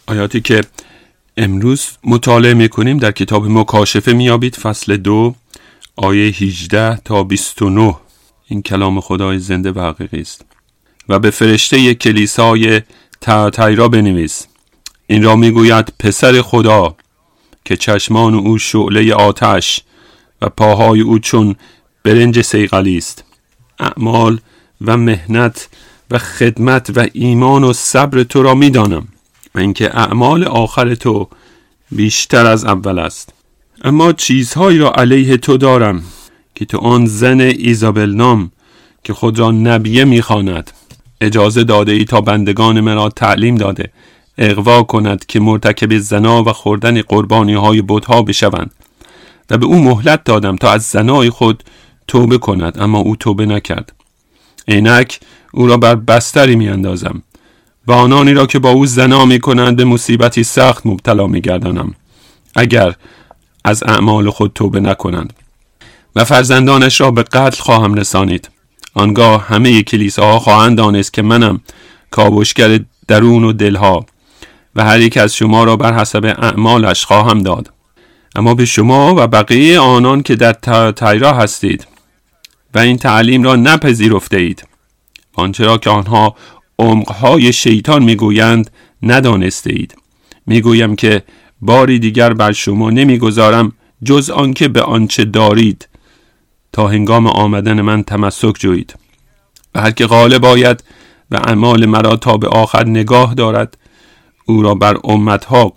آیاتی که امروز مطالعه میکنیم در کتاب مکاشفه میابید، فصل 2 آیه 18 تا 29. این کلام خدای زنده و حقیقی است. و به فرشته کلیسای تیاتیرا بنویس: این را میگوید پسر خدا که چشمان او شعله آتش و پاهای او چون برنج صیقلی است. اعمال و مهنت و خدمت و ایمان و صبر تو را میدانم و اینکه اعمال آخر تو بیشتر از اول است. اما چیزهایی را علیه تو دارم که تو آن زن ایزابل نام که خود را نبیه میخواند اجازه داده ای تا بندگان مرا تعلیم داده اغوا کند که مرتکب زنا و خوردن قربانی های بت‌ها بشوند و به او مهلت دادم تا از زنای خود توبه کند، اما او توبه نکرد. اینک او را بر بستری می اندازم و آنانی را که با او زنا می کنند به مصیبتی سخت مبتلا می گردانم اگر از اعمال خود توبه نکنند، و فرزندانش را به قتل خواهم رسانید. آنگاه همه کلیساها خواهند دانست که منم کاوشگر درون و دلها و هر یک از شما را بر حسب اعمالش خواهم داد. اما به شما و بقیه آنان که در تیاتیرا هستید و این تعلیم را نپذیرفته اید، آنچه را که آنها عمقهای شیطان میگویند ندانسته اید، میگویم که باری دیگر بر شما نمیگذارم جز آنکه به آنچه دارید تا هنگام آمدن من تمسک جویید. و هر که غالب آید و اعمال مرا تا به آخر نگاه دارد، او را بر امتها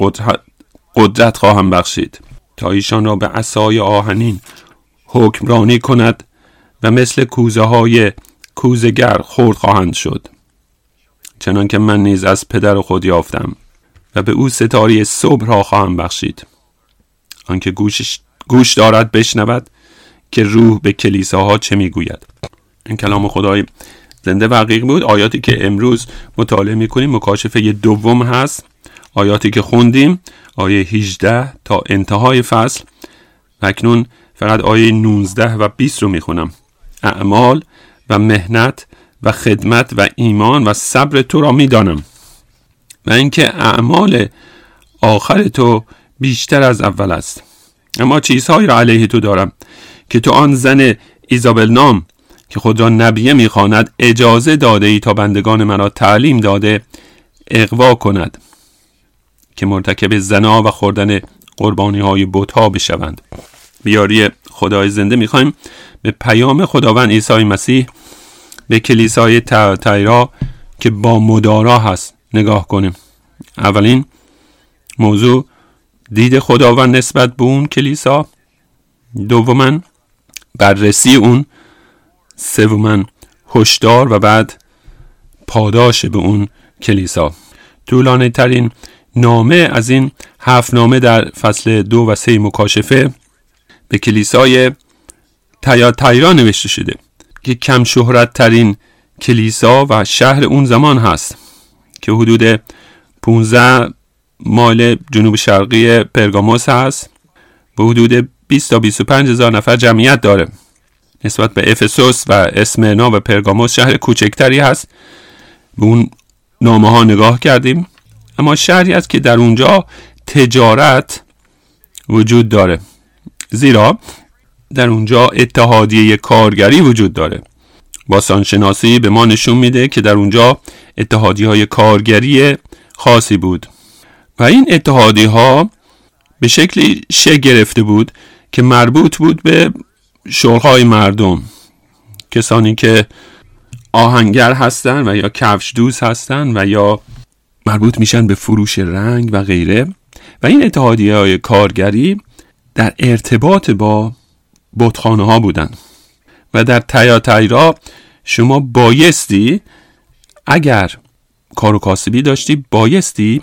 قدرت خواهم بخشید تا ایشان را به عصای آهنین حکمرانی کند و مثل کوزه های کوزگر خرد خواهند شد، چنان که من نیز از پدر خود یافتم و به او ستاره صبح را خواهم بخشید. آنکه گوش دارد بشنود که روح به کلیساها چه میگوید. این کلام خدای زنده و حقیقی بود. آیاتی که امروز مطالعه میکنیم مکاشفه دوم هست. آیاتی که خوندیم آیه 18 تا انتهای فصل، و اکنون فقط آیه 19 و 20 رو میخونم. اعمال و مهنت و خدمت و ایمان و صبر تو را میدانم و اینکه اعمال آخر تو بیشتر از اول است. اما چیزهایی را علیه تو دارم که تو آن زن ایزابل نام که خود را نبیه میخواند اجازه داده ای تا بندگان مرا تعلیم داده اغوا کند که مرتکب زنا و خوردن قربانی های بت‌ها بشوند. بیاری خدای زنده میخوایم به پیام خداوند عیسی مسیح به کلیسای تیاتیرا که با مدارا هست نگاه کنیم. اولین موضوع دید خداوند نسبت به اون کلیسا، دوماً بررسی اون، سوماً هشدار و بعد پاداش به اون کلیسا. طولانی ترین نامه از این 7 نامه در فصل 2 و 3 مکاشفه به کلیسای تیاتیرا نوشته شده که کم شهرت ترین کلیسا و شهر اون زمان هست که حدود 15 مایل جنوب شرقی پرگاموس هست و حدود 20 تا 25 هزار نفر جمعیت داره. نسبت به افسوس و اسمرنا و پرگاموس شهر کوچکتری هست. به اون نامه ها نگاه کردیم. اما شهری است که در اونجا تجارت وجود داره، زیرا در اونجا اتحادیه کارگری وجود داره. باستانشناسی به ما نشون میده که در اونجا اتحادیه‌های کارگری خاصی بود و این اتحادیه‌ها به شکلی شکل گرفته بود که مربوط بود به شغل‌های مردم، کسانی که آهنگر هستن و یا کفش دوز هستن و یا مربوط میشن به فروش رنگ و غیره. و این اتحادیه‌های کارگری در ارتباط با بتخانه ها بودن و در تیاتیرا شما بایستی اگر کار و کاسبی داشتی بایستی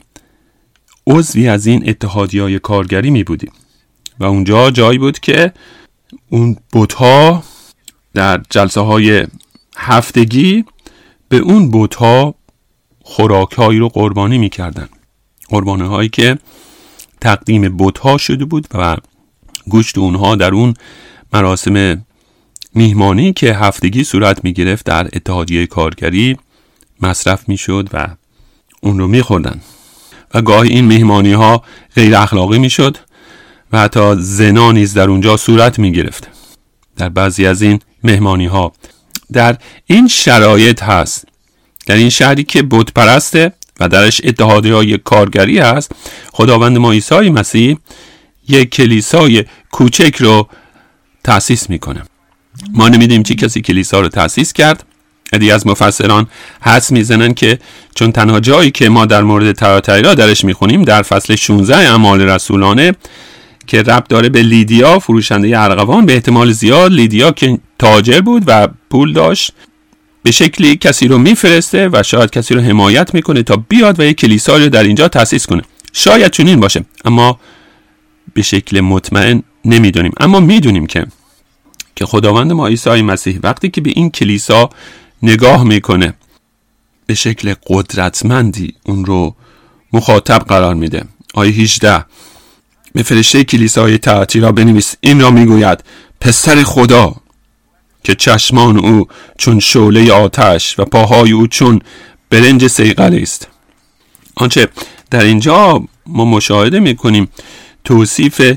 عضوی از این اتحادیه‌های کارگری می بودی و اونجا جایی بود که اون بت‌ها در جلسه های هفتگی به اون بت‌ها خوراک‌هایی رو قربانی می‌کردن، قربانی‌هایی که تقدیم بت‌ها شده بود و گوشت اونها در اون مراسم میهمانی که هفتگی صورت می‌گرفت در اتحادیه کارگری مصرف می‌شد و اون رو می‌خوردن. و گاهی این مهمانی ها غیر اخلاقی می شد و حتی زنا نیز در اونجا صورت می گرفت. در بعضی از این مهمانی ها در این شرایط هست، در این شهری که بت پرسته و درش اتحادیه‌های کارگری هست، خداوند ما عیسی مسیح یک کلیسای کوچک رو تأسیس میکنه. ما نمیدونیم چه کسی کلیسا رو تأسیس کرد. عده‌ای از مفسران حدس میزنن که چون تنها جایی که ما در مورد تیاتیرا درش میخونیم در فصل 16 اعمال رسولانه که ربط داره به لیدیا فروشنده ارغوان، به احتمال زیاد لیدیا که تاجر بود و پول داشت به شکلی کسی رو میفرسته و شاید کسی رو حمایت میکنه تا بیاد و یک کلیسا رو در اینجا تأسیس کنه. شاید چنین باشه، اما به شکل مطمئن نمیدونیم. اما میدونیم که خداوند ما عیسی مسیح وقتی که به این کلیسا نگاه میکنه به شکل قدرتمندی اون رو مخاطب قرار میده. آیه 18 به فرشته کلیسای تیاتیرا بنویس این را میگوید: پسر خدا که چشمان او چون شعله آتش و پاهای او چون برنج صیقل است. آنچه در اینجا ما مشاهده میکنیم توصیف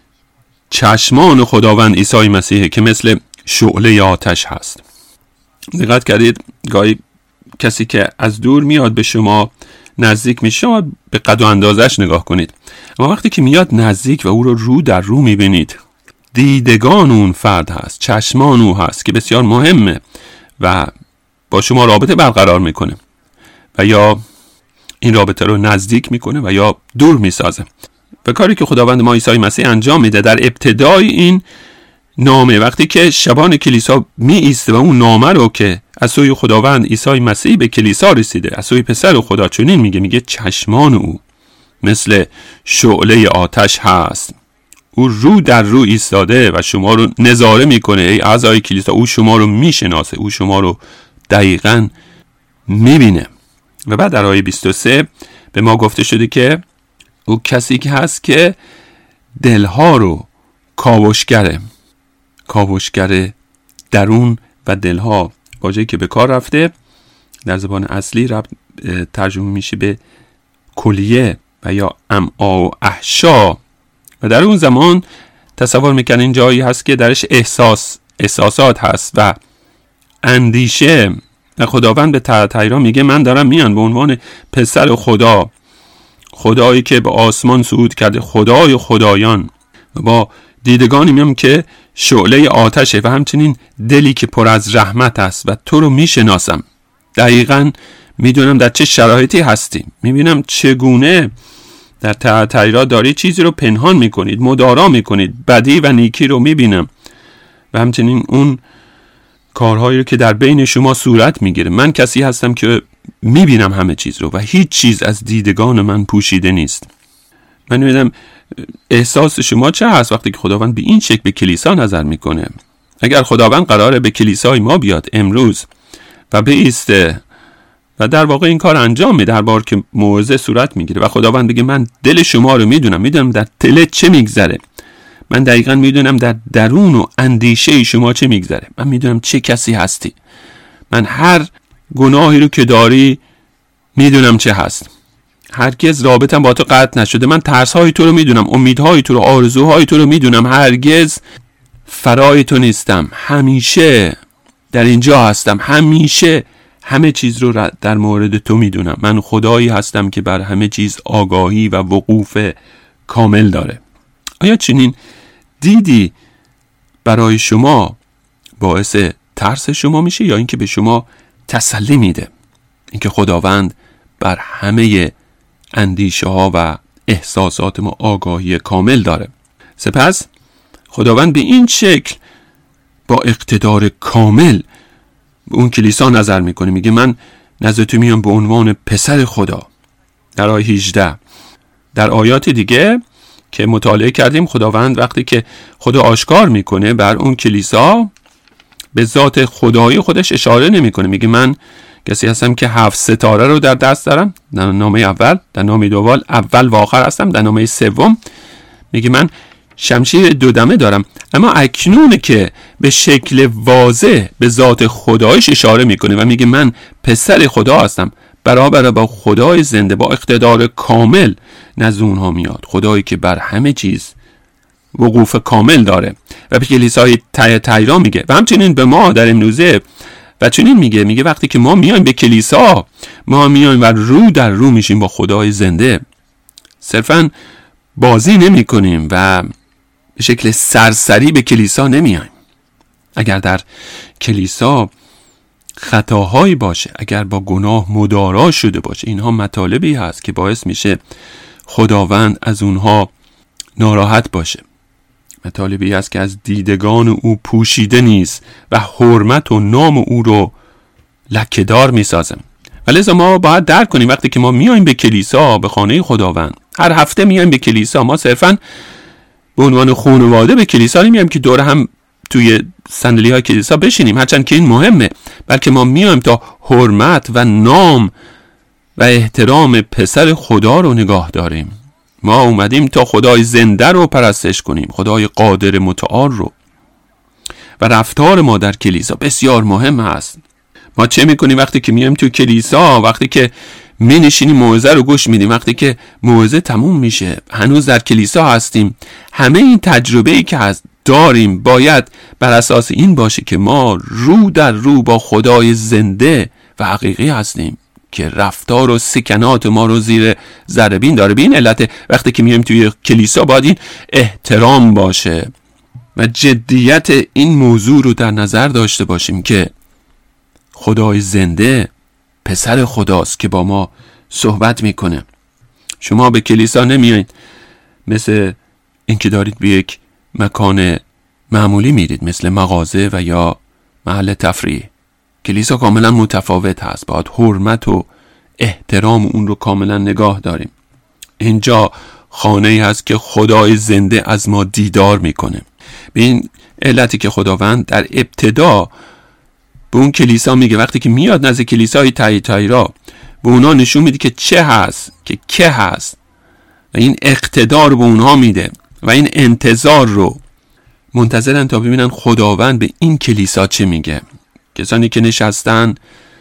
چشمان خداوند عیسی مسیح که مثل شعله آتش هست. دقت کردید گاهی کسی که از دور میاد به شما نزدیک میشه، شما به قد و اندازش نگاه کنید، اما وقتی که میاد نزدیک و او رو در رو میبینید، دیدگان اون فرد هست، چشمان او هست که بسیار مهمه و با شما رابطه برقرار میکنه و یا این رابطه رو نزدیک میکنه و یا دور میسازه. و کاری که خداوند ما عیسی مسیح انجام میده در ابتدای این نامه، وقتی که شبان کلیسا می ایسته و اون نامه رو که از سوی خداوند عیسی مسیح به کلیسا رسیده از سوی پسر خدا چنین میگه چشمان او مثل شعله آتش هست. او رو در رو ایستاده و شما رو نظاره میکنه ای اعضای کلیسا. او شما رو میشناسه، او شما رو دقیقاً میبینه. و بعد در آیه 23 به ما گفته شده که او کسی که هست که دلها رو کاوشگر درون و دلها، واژه‌ای که به کار رفته در زبان اصلی ترجمه میشه به کلیه و یا امعا و احشا. و در اون زمان تصور میکنن این جایی هست که درش احساسات هست و اندیشه. و خداوند به تیاتیرا میگه من دارم میان به عنوان پسر خدا، خدایی که به آسمان صعود کرده، خدای خدایان، و با دیدگانی میام که شعله آتشه و همچنین دلی که پر از رحمت است و تو رو میشناسم. دقیقاً میدونم در چه شرایطی هستی، میبینم چگونه در تیاتیرا داری چیزی رو پنهان میکنید، مدارا میکنید، بدی و نیکی رو میبینم و همچنین اون کارهایی رو که در بین شما صورت میگیره. من کسی هستم که میبینم همه چیز رو و هیچ چیز از دیدگان من پوشیده نیست. من میبینم احساس شما چه هست وقتی که خداوند به این شکل به کلیسا نظر میکنه. اگر خداوند قراره به کلیسای ما بیاد امروز و بایسته و در واقع این کار انجام میده، هر بار که موعظه صورت میگیره و خداوند بگه من دل شما رو میدونم در دلت چه میگذره، من دقیقاً میدونم در درون و اندیشه شما چه میگذره، من میدونم چه کسی هستی، من هر گناهی رو که داری میدونم چه هست، هرگز رابطم با تو قطع نشده، من ترس‌های تو رو میدونم، امیدهای تو رو، آرزوهای تو رو میدونم، هرگز فرای تو نیستم، همیشه در اینجا هستم، همیشه همه چیز رو در مورد تو میدونم. من خدایی هستم که بر همه چیز آگاهی و وقوف کامل داره. آیا چنین دیدی برای شما باعث ترس شما میشه یا اینکه به شما تسلی میده؟ اینکه خداوند بر همه اندیشه ها و احساسات ما آگاهی کامل داره. سپس خداوند به این شکل با اقتدار کامل به اون کلیسا نظر میکنه، میگه من نزد تو میام به عنوان پسر خدا. در آیه 18 در آیات دیگه که مطالعه کردیم خداوند وقتی که خدا آشکار میکنه بر اون کلیسا به ذات خدایی خودش اشاره نمیکنه، میگه من کسی هستم که 7 ستاره رو در دست دارم، در نامه اول، در نامه دوم اول و آخر هستم، در نامه سوم میگه من شمشیر 2 دمه دارم. اما اکنون که به شکل واضح به ذات خدایش اشاره میکنه و میگه من پسر خدا هستم، برابر با خدای زنده با اقتدار کامل نزد اونها میاد، خدایی که بر همه چیز وقوف کامل داره و به کلیسای تایاتیرا میگه و همچنین به ما در امروزه و چنین میگه وقتی که ما میایم به کلیسا، ما میایم و رو در رو میشیم با خدای زنده، صرفا بازی نمی کنیم و به شکل سرسری به کلیسا نمیایم. اگر در کلیسا خطاهایی باشه، اگر با گناه مدارا شده باشه، اینها مطالبی هست که باعث میشه خداوند از اونها ناراحت باشه، مطالبی هست که از دیدگان او پوشیده نیست و حرمت و نام او رو لکه‌دار میسازه. ولذا ما باید درک کنیم وقتی که ما میایم به کلیسا، به خانه خداوند، هر هفته میایم به کلیسا، ما صرفاً به عنوان خانواده به کلیسا نمیایم که دور هم توی صندلی های کلیسا بشینیم، هرچند که این مهمه، بلکه ما میایم تا حرمت و نام و احترام پسر خدا رو نگاه داریم. ما اومدیم تا خدای زنده رو پرستش کنیم، خدای قادر متعال رو، و رفتار ما در کلیسا بسیار مهم هست. ما چه میکنیم وقتی که میایم تو کلیسا؟ وقتی که می نشینیم موعظه رو گوش میدیم، وقتی که موعظه تموم میشه هنوز در کلیسا هستیم، همه این تجربه‌ای که هست داریم باید بر اساس این باشه که ما رو در رو با خدای زنده و حقیقی هستیم که رفتار و سکنات ما رو زیر ذره بین داره. به این علت وقتی که میایم توی کلیسا باید این احترام باشه و جدیت این موضوع رو در نظر داشته باشیم که خدای زنده پسر خداست که با ما صحبت میکنه. شما به کلیسا نمیایید مثل اینکه دارید به یک مکان معمولی میرید، مثل مغازه و یا محل تفریح. کلیسا کاملا متفاوت هست، باید حرمت و احترام اون رو کاملا نگاه داریم. اینجا خانه ای هست که خدای زنده از ما دیدار میکنه. به این علتی که خداوند در ابتدا به اون کلیسا میگه وقتی که میاد نزد کلیسای تایاتیرا به اونا نشون میده که چه هست، که که هست، و این اقتدار به اونها میده و این انتظار رو منتظرن تا ببینن خداوند به این کلیسا چه میگه. کسانی که نشستن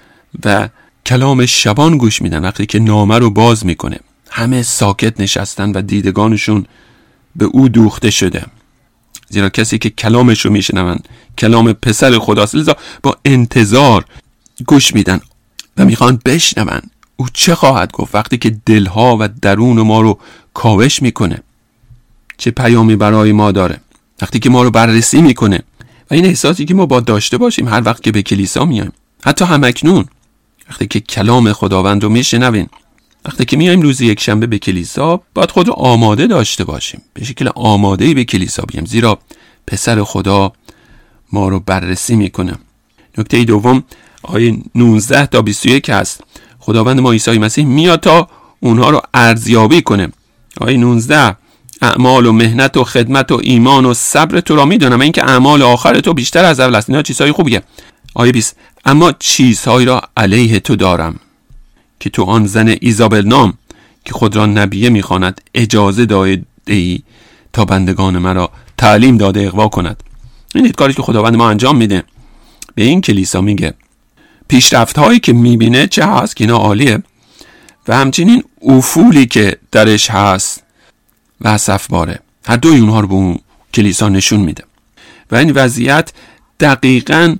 و کلام شبان گوش میدن، وقتی که نامه رو باز میکنه همه ساکت نشستن و دیدگانشون به او دوخته شده، زیرا کسی که کلامش رو میشنون کلام پسر خداست، لذا با انتظار گوش میدن و میخوان بشنون او چه خواهد گفت وقتی که دلها و درون ما رو کاوش میکنه، چه پیامی برای ما داره وقتی که ما رو بررسی میکنه. و این احساسی که ما باید داشته باشیم هر وقت که به کلیسا میایم، حتی همکنون وقتی که کلام خداوند رو میشنویم، وقتی که میایم روز یک شنبه به کلیسا، باید خود رو آماده داشته باشیم، به شکل آماده‌ای به کلیسا بیایم، زیرا پسر خدا ما رو بررسی میکنه. نکته دوم آیه 19 تا 21 هست. خداوند ما عیسی مسیح میاد تا اونها رو ارزیابی کنه. آیه 19 اعمال و مهنت و خدمت و ایمان و صبر تو را میدونم، این که اعمال آخر تو بیشتر از اول است. اینا چیزهای خوبیه. آیه 20 اما چیزهایی را علیه تو دارم که تو آن زن ایزابل نام که خود را نبیه میخواند اجازه داده ای تا بندگان مرا تعلیم داده اغوا کند. این کاری که خداوند ما انجام میده. به این کلیسا میگه پیشرفت هایی که میبینه چه هست که اینا عالیه، و همچنین افولی که درش هست و اسفباره، هر دوی اونها رو به اون کلیسا نشون میده. و این وضعیت دقیقاً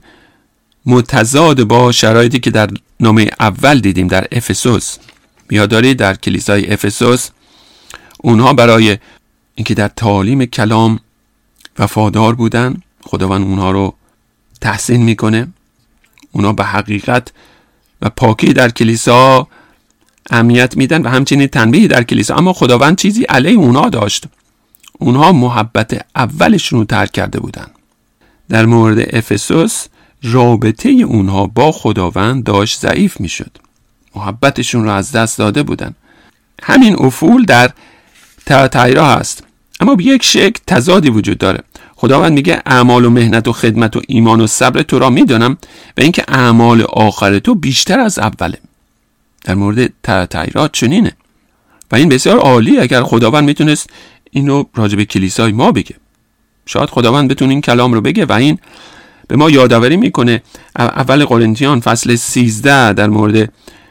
متضاد با شرایطی که در نامه اول دیدیم در افسوس. یادداری در کلیسای افسوس اونها برای اینکه در تعالیم کلام وفادار بودن، خداوند اونها رو تحسین میکنه. اونها به حقیقت و پاکی در کلیسا اهمیت میدن و همچنین تنبیه در کلیسا، اما خداوند چیزی علیه اونها داشت. اونها محبت اولشون رو ترک کرده بودن. در مورد افسوس رابطه اونها با خداوند داشت ضعیف میشد، محبتشون رو از دست داده بودن. همین افول در تایاتیرا هست، اما به یک شکل تضادی وجود داره. خداوند میگه اعمال و مهنت و خدمت و ایمان و صبر تو را میدانم و اینکه اعمال آخر تو بیشتر از اوله. در مورد تایاتیرا چنینه و این بسیار عالی. اگر خداوند میتونست اینو راجع به کلیسای ما بگه، شاید خداوند بتونه این کلام رو بگه. و این به ما یادآوری میکنه اول قرنتیان فصل 13 در مورد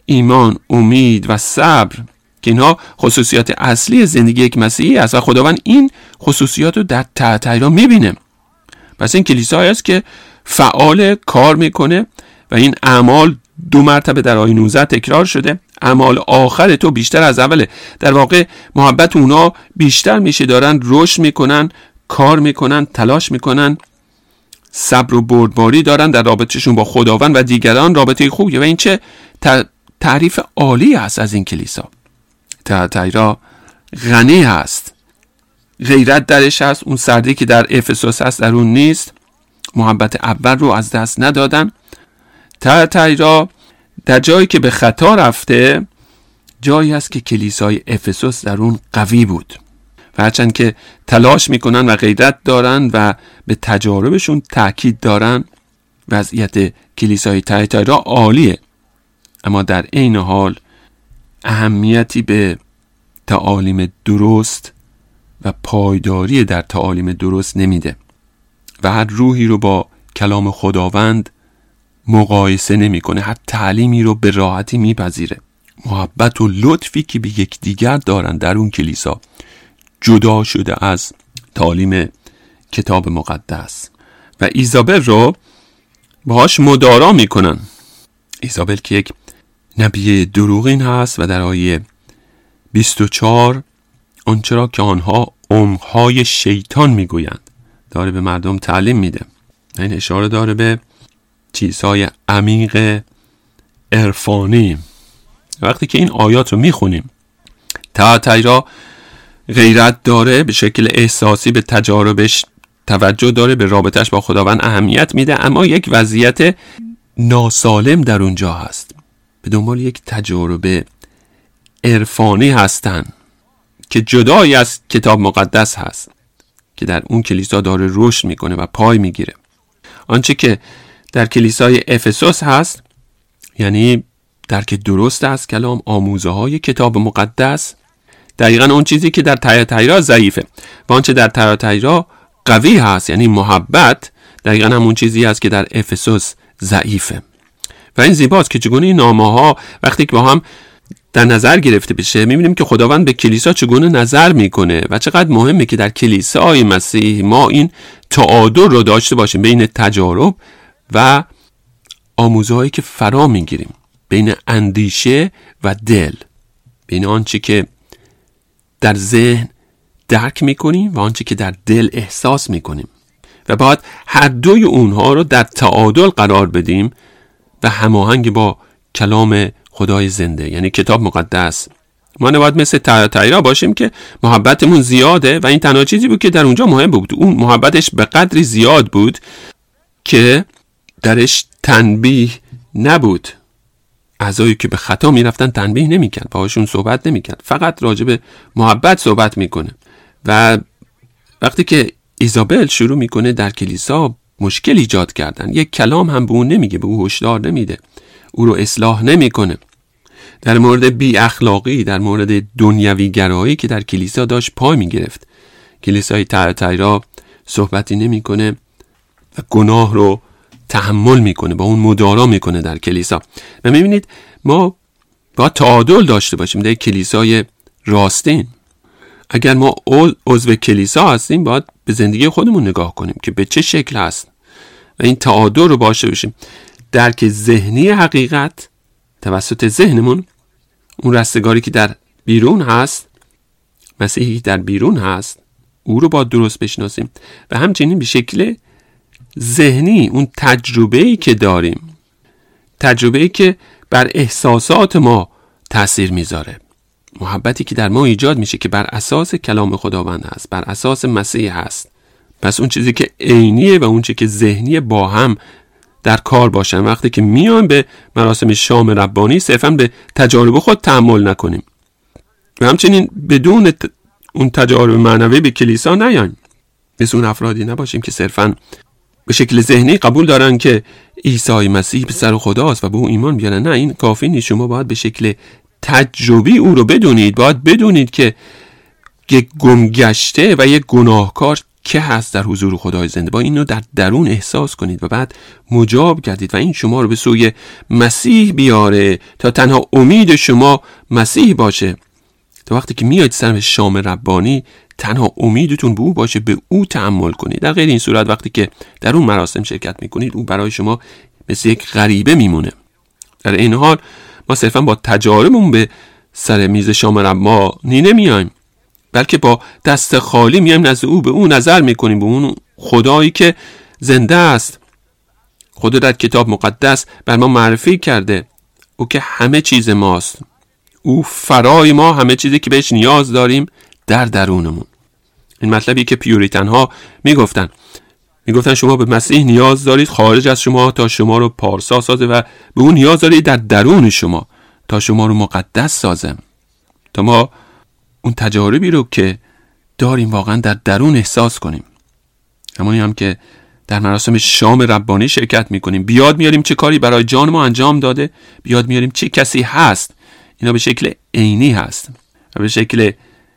ایمان، امید و صبر که اینها خصوصیات اصلی زندگی یک مسیحی است و خداوند این خصوصیات رو در تحت‌ایرا می‌بینه. پس این کلیسایی است که فعال کار میکنه و این اعمال 2 مرتبه در آیه 19 تکرار شده. اعمال آخر تو بیشتر از اوله. در واقع محبت اونا بیشتر میشه، دارن رشد میکنن، کار میکنن، تلاش میکنن، صبر و بردباری دارن در رابطهشون با خداوند و دیگران، رابطه خوبیه. و این چه تعریف عالی است از این کلیسا. تحت‌ایرا غنی هست، غیرت درش هست، اون سردی که در افسوس هست در اون نیست، محبت اول رو از دست ندادن. تحت‌ایرا در جایی که به خطا رفته جایی هست که کلیسای افسوس در اون قوی بود و هرچند که تلاش میکنن و غیرت دارن و به تجاربشون تاکید دارن، وضعیت کلیسای تحت‌ایرا عالیه، اما در عین حال اهمیتی به تعالیم درست و پایداری در تعالیم درست نمیده و هر روحی رو با کلام خداوند مقایسه نمیکنه، هر تعلیمی رو به راحتی میپذیره. محبت و لطفی که به یکدیگر دارن در اون کلیسا جدا شده از تعالیم کتاب مقدس و ایزابل رو باهاش مدارا میکنن. ایزابل که یک نبی دروغین هست و در آیه 24 آنچه را که آنها عمق‌های شیطان میگویند داره به مردم تعلیم میده. این اشاره داره به چیزهای عمیق عرفانی. وقتی که این آیات رو میخونیم، تحت‌ایرا غیرت داره، به شکل احساسی به تجاربش توجه داره، به رابطش با خداوند اهمیت میده، اما یک وضعیت ناسالم در اونجا هست. به دنبال یک تجربه عرفانی هستن که جدایی از کتاب مقدس هست که در اون کلیسا داره رشد میکنه و پای میگیره. آنچه که در کلیسای افسوس هست یعنی درک درست از کلام، آموزه های کتاب مقدس، دقیقاً اون چیزی که در تحت‌ایرا ضعیفه و آنچه در تحت‌ایرا قوی هست یعنی محبت، دقیقاً همون چیزی است که در افسوس ضعیفه. و این زیباست که چگونه این نامه‌ها وقتی که با هم در نظر گرفته بشه می‌بینیم که خداوند به کلیسا چگونه نظر میکنه و چقدر مهمه که در کلیسای مسیح ما این تعادل رو داشته باشیم بین تجارب و آموزه‌هایی که فرا میگیریم، بین اندیشه و دل، بین آنچه که در ذهن درک میکنیم و آنچه که در دل احساس میکنیم و باید هر دوی اونها رو در تعادل قرار بدیم و هماهنگ با کلام خدای زنده یعنی کتاب مقدس. ما نباید مثل تحت‌ایرا باشیم که محبتمون زیاده و این تنها چیزی بود که در اونجا مهم بود. اون محبتش به قدری زیاد بود که درش تنبیه نبود. اعضایی که به خطا میرفتن تنبیه نمیکرد، باهاشون صحبت نمیکرد، فقط راجع به محبت صحبت میکنه. و وقتی که ایزابل شروع میکنه در کلیسا مشکل ایجاد کردن، یک کلام هم به اون نمیگه، به او هشدار نمیده، او رو اصلاح نمیکنه. در مورد بی اخلاقی، در مورد دنیوی گرایی که در کلیسا داشت پای میگرفت، کلیسای تحت‌ایرا صحبتی نمیکنه و گناه رو تحمل میکنه، با اون مدارا میکنه در کلیسا. و میبینید ما باید تعادل داشته باشیم در کلیسای راستین. اگر ما عضو کلیسا هستیم باید به زندگی خودمون نگاه کنیم که به چه شکل هست و این تعادل رو باشه باشیم. درک ذهنی حقیقت توسط ذهنمون، اون رستگاری که در بیرون هست، مسیحی در بیرون هست، او رو باید درست بشناسیم و همچنین به شکل ذهنی اون تجربه‌ای که داریم، تجربه‌ای که بر احساسات ما تأثیر میذاره، محبتی که در ما ایجاد میشه که بر اساس کلام خداوند هست، بر اساس مسیح هست. پس اون چیزی که عینیه و اون چیزی که ذهنیه با هم در کار باشن. وقتی که میایم به مراسم شام ربانی صرفاً به تجارب خود تحمل نکنیم و همچنین بدون اون تجارب معنوی به کلیسا نیایم. مثل اون افرادی نباشیم که صرفاً به شکل ذهنی قبول دارن که عیسی مسیح پسر خداست و به اون ایمان بیارن. نه، این کافی نیست. شما باید به شکل تجربی او رو بدونید. باید بدونید که یک گمگشته و یک گناهکار که هست در حضور خدای زنده. با اینو در درون احساس کنید و بعد مجاب گردید و این شما رو به سوی مسیح بیاره تا تنها امید شما مسیح باشه. تا وقتی که میاید سر شام ربانی تنها امیدتون به او باشه، به او تأمل کنید. در غیر این صورت وقتی که در اون مراسم شرکت میکنید او برای شما مثل یک غریبه میمونه. در این حال ما صرفا با تجاربمون به سر میز شام ربانی نمیایم، بلکه با دست خالی میایم نزد او، به او نظر میکنیم، به اون خدایی که زنده است. خدا در کتاب مقدس بر ما معرفی کرده او که همه چیز ماست، او فرای ما، همه چیزی که بهش نیاز داریم در درونمون. این مطلبی که پیوریتن ها میگفتن شما به مسیح نیاز دارید خارج از شما تا شما رو پارسا سازه و به اون نیاز دارید در درون شما تا شما رو مقدس سازه. تا ما اون تجاربی رو که داریم واقعا در درون احساس کنیم. همونی هم که در مراسم شام ربانی شرکت میکنیم، بیاد میاریم چه کاری برای جان ما انجام داده، بیاد میاریم چه کسی هست. اینا به شکل عینی هست و به شکل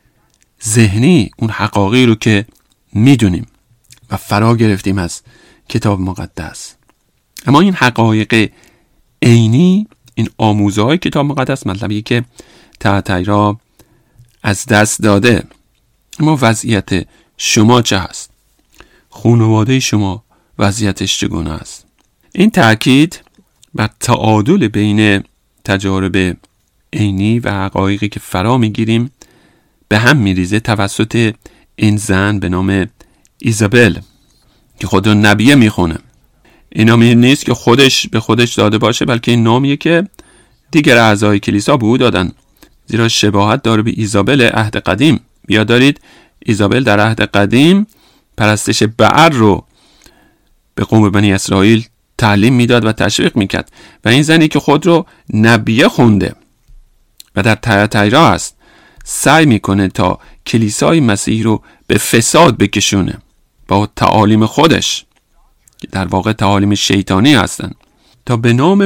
ذهنی اون حقایقی رو که میدونیم و فرا گرفتیم از کتاب مقدس. اما این حقایق عینی، این آموزه‌های کتاب مقدس مطلبی که تحتیرا از دست داده. اما وضعیت شما چه هست؟ خانواده شما وضعیتش چگونه است؟ این تأکید بر تعادل بین تجارب عینی و حقایقی که فرا میگیریم به هم میریزه توسط این زن به نام ایزابل که خود رو نبیه میخونه. این نامی نیست که خودش به خودش داده باشه، بلکه این نامیه که دیگر اعضای کلیسا به او دادن، زیرا شباهت داره به ایزابل عهد قدیم. بیاد دارید ایزابل در عهد قدیم پرستش بعل رو به قوم بنی اسرائیل تعلیم میداد و تشویق میکرد و این زنی که خود رو نبیه خونده و در تیاتیرا هست سعی میکنه تا کلیسای مسیح رو به فساد بکشونه با تعالیم خودش که در واقع تعالیم شیطانی هستن، تا به نام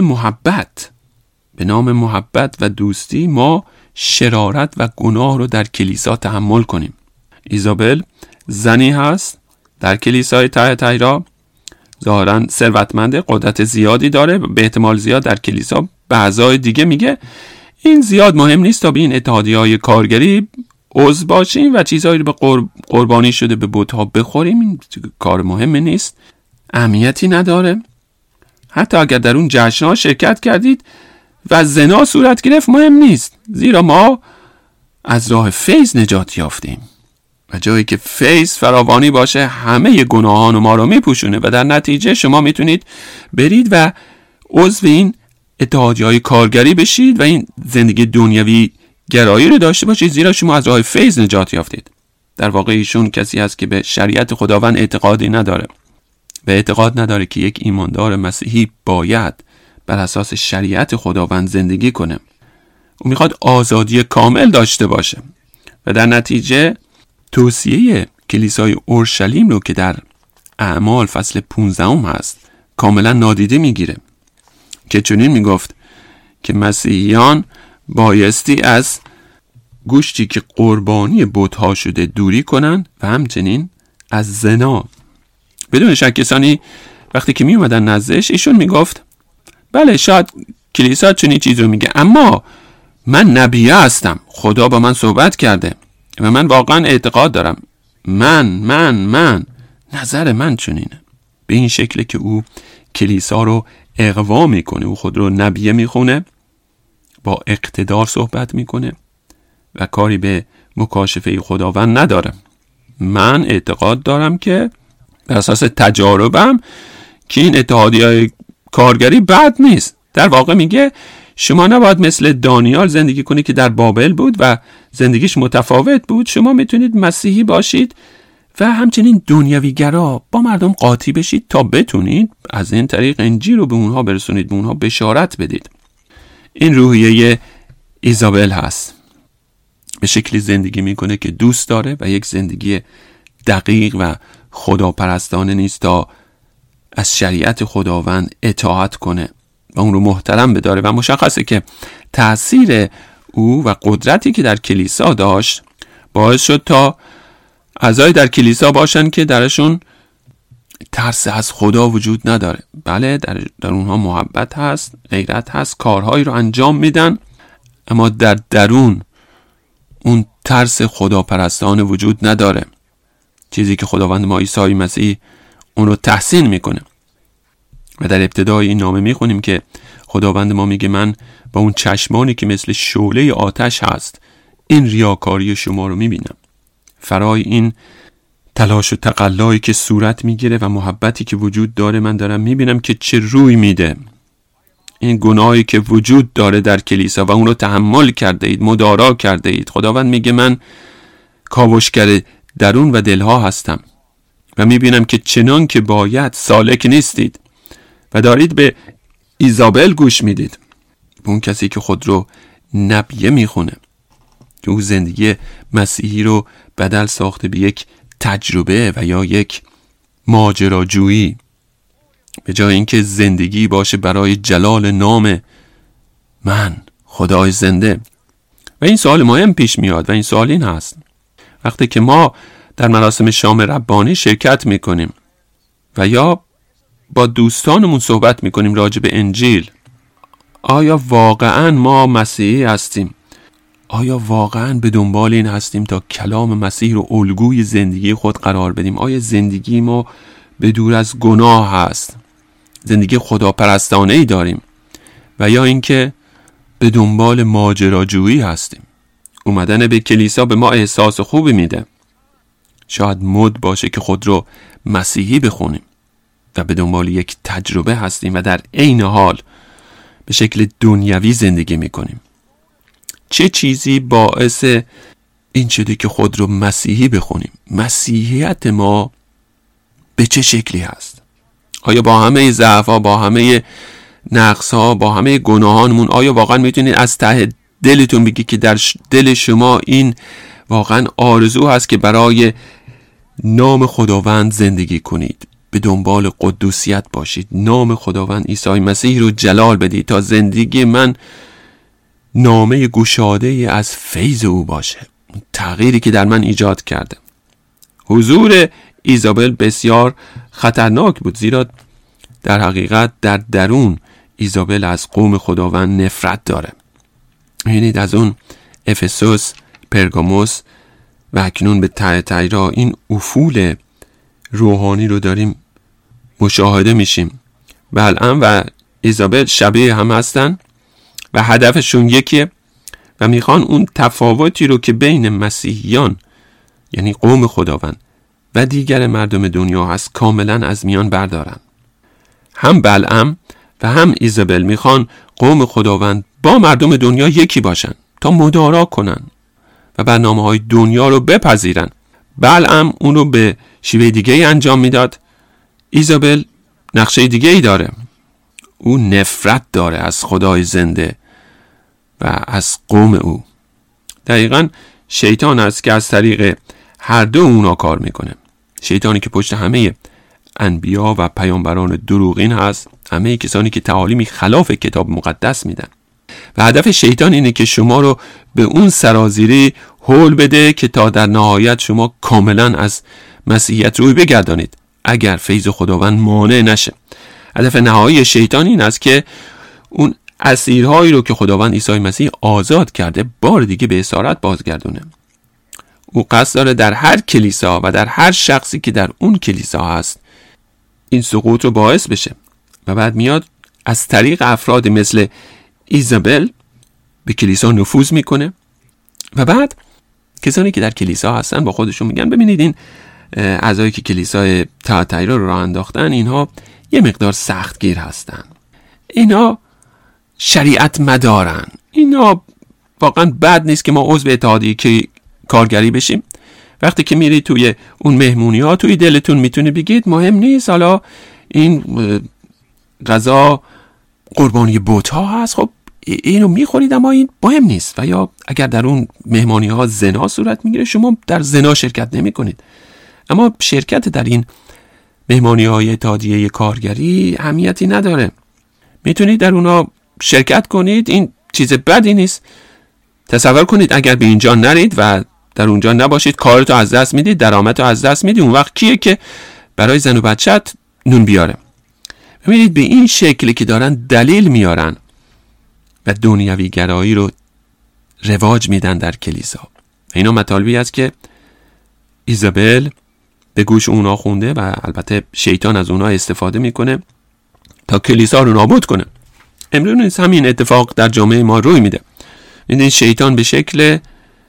محبت و دوستی ما شرارت و گناه رو در کلیسا تحمل کنیم. ایزابل زنی هست در کلیسای تیاتیرا، ظاهراً ثروتمند، قدرت زیادی داره، به احتمال زیاد در کلیسا به اعضای دیگه میگه این زیاد مهم نیست تا به این اتحادیه‌های کارگری عضو باشیم و چیزهایی رو به قربانی شده به بت‌ها بخوریم. این کار مهم نیست، اهمیتی نداره. حتی اگر در اون جشن‌ها شرکت کردید و زنا صورت گرفت مهم نیست، زیرا ما از راه فیض نجات یافتیم و جایی که فیض فراوانی باشه همه گناهان ما رو میپوشونه و در نتیجه شما میتونید برید و عضو این اتحادیه‌های کارگری بشید و این زندگی دنیوی گرایی رو داشته باشید، زیرا شما از راه فیض نجات یافتید. در واقع ایشون کسی هست که به شریعت خداوند اعتقادی نداره و اعتقاد نداره که یک ایماندار مسیحی باید بر اساس شریعت خداوند زندگی کنه. او میخواد آزادی کامل داشته باشه و در نتیجه توصیه کلیسای اورشلیم رو که در اعمال فصل 15 هست کاملا نادیده میگیره که چنین میگفت که مسیحیان بایستی از گوشتی که قربانی بت‌ها شده دوری کنن و همچنین از زنا. بدون شک کسانی وقتی که می اومدن نزدش ایشون میگفت بله شاید کلیسا چنین چیز رو میگه، اما من نبیه هستم، خدا با من صحبت کرده و من واقعا اعتقاد دارم، من نظر من چنینه. به این شکل که او کلیسا رو اغوا میکنه، او خود رو نبیه میخونه، با اقتدار صحبت میکنه و کاری به مکاشفه خداوند نداره. من اعتقاد دارم که بر اساس تجاربم که این اتحادیه‌های کارگری بد نیست. در واقع میگه شما نباید مثل دانیال زندگی کنید که در بابل بود و زندگیش متفاوت بود. شما میتونید مسیحی باشید و همچنین دنیویگرا با مردم قاطی بشید تا بتونید از این طریق انجیل رو به اونها برسونید، به اونها بشارت بدید. این روحیه ایزابل هست. به شکلی زندگی میکنه که دوست داره و یک زندگی دقیق و خداپرستانه نیست تا از شریعت خداوند اطاعت کنه و اون رو محترم بداره و مشخصه که تأثیر او و قدرتی که در کلیسا داشت باعث شد تا اعضای در کلیسا باشن که درشون ترس از خدا وجود نداره. بله، در اونها محبت هست، غیرت هست، کارهایی رو انجام میدن، اما در درون اون ترس خداپرستانه وجود نداره، چیزی که خداوند ما عیسی مسیح اون رو تحسین میکنه. و در ابتدای این نامه میخونیم که خداوند ما میگه من با اون چشمانی که مثل شعله آتش هست این ریاکاری شما رو میبینم. فرای این تلاش و تقلایی که صورت میگیره و محبتی که وجود داره من دارم میبینم که چه روی میده. این گناهی که وجود داره در کلیسا و اون رو تحمل کرده اید، مدارا کرده اید. خداوند میگه من کاوشگر درون و دلها هستم و میبینم که چنان که باید سالک نیستید و دارید به ایزابل گوش میدید، به اون کسی که خود رو نبیه میخونه، که او زندگی مسیحی رو بدل ساخته به یک تجربه و یا یک ماجراجویی، به جای اینکه زندگی باشه برای جلال نام من خدای زنده. و این سوال مهم پیش میاد و این سوال این هست: وقتی که ما در مراسم شام ربانی شرکت میکنیم و یا با دوستانمون صحبت میکنیم راجع به انجیل، آیا واقعا ما مسیحی هستیم؟ آیا واقعا به دنبال این هستیم تا کلام مسیح رو الگوی زندگی خود قرار بدیم؟ آیا زندگی ما به دور از گناه هست؟ زندگی خداپرستانه‌ای داریم؟ و یا اینکه به دنبال ماجراجویی هستیم؟ اومدن به کلیسا به ما احساس خوبی میده. شاید مد باشه که خود رو مسیحی بخونیم و به دنبال یک تجربه هستیم و در عین حال به شکل دنیوی زندگی میکنیم. چه چیزی باعث این شده که خود رو مسیحی بخونیم؟ مسیحیت ما به چه شکلی هست؟ آیا با همه ضعف‌ها، با همه نقص‌ها، با همه گناهانمون، آیا واقعا میتونید از ته دلتون بگی که در دل شما این واقعا آرزو هست که برای نام خداوند زندگی کنید، به دنبال قدوسیت باشید، نام خداوند عیسی مسیح رو جلال بدید تا زندگی من نامه گشاده از فیض او باشه، تغییری که در من ایجاد کرده؟ حضور ایزابل بسیار خطرناک بود، زیرا در حقیقت در درون ایزابل از قوم خداوند نفرت داره. می‌بینید از اون افسوس، پرگاموس و اکنون به تایرا این افول روحانی رو داریم مشاهده میشیم. بلعام و ایزابل شبیه هم هستن و هدفشون یکیه و میخوان اون تفاوتی رو که بین مسیحیان یعنی قوم خداوند و دیگر مردم دنیا هست کاملا از میان بردارن. هم بلعام و هم ایزابل میخوان قوم خداوند با مردم دنیا یکی باشن تا مدارا کنن و برنامه‌های دنیا رو بپذیرن. بلعام اون رو به شیوه دیگه ای انجام میداد. ایزابل نقشه دیگه ای داره. او نفرت داره از خدای زنده و از قوم او. دقیقاً شیطان است که از طریق هر دو اونا کار میکنه. شیطانی که پشت همه انبیا و پیامبران دروغین هست، همه کسانی که تعالیمی خلاف کتاب مقدس میدن. و هدف شیطان اینه که شما رو به اون سرازیری هول بده که تا در نهایت شما کاملا از مسیحیت روی بگردانید اگر فیض خداوند مانع نشه. هدف نهایی شیطان این است که اون اسیرهایی رو که خداوند عیسی مسیح آزاد کرده بار دیگه به اسارت بازگردونه. او قصد داره در هر کلیسا و در هر شخصی که در اون کلیسا هست این سقوط رو باعث بشه و بعد میاد از طریق افراد مثل ایزابل به کلیسا نفوذ میکنه و بعد کسانی که در کلیسا هستن با خودشون میگن ببینید این اعضایی که کلیسای تایاتیرا رو راه انداختن اینها یه مقدار سختگیر هستن، اینا شریعت مدارن، اینا واقعا بد نیست که ما عضو اتحادیه که کارگری بشیم. وقتی که میرید توی اون مهمونی ها توی دلتون میتونه بگید مهم نیست حالا این غذا قربانی بت ها هست، خب اینو میخورید اما این مهم نیست. و یا اگر در اون مهمانی ها زنا صورت میگیره شما در زنا شرکت نمی کنید، اما شرکت در این مهمانی های اتحادیه کارگری اهمیتی نداره، میتونید در اونا شرکت کنید، این چیز بدی نیست. تصور کنید اگر به اینجا نرید و در اونجا نباشید کارتو از دست میدید، درآمدتو از دست میدید، اون وقت کیه که برای زن و بچت نون بیاره؟ ببینید به این شکلی که دارن دلیل میارن و دنیوی گرایی رو رواج میدن در کلیسا. اینا مطالبی است که ایزابل به گوش اونا خونده و البته شیطان از اونا استفاده میکنه تا کلیسا رو نابود کنه. امروز همین اتفاق در جامعه ما روی میده. این شیطان به شکل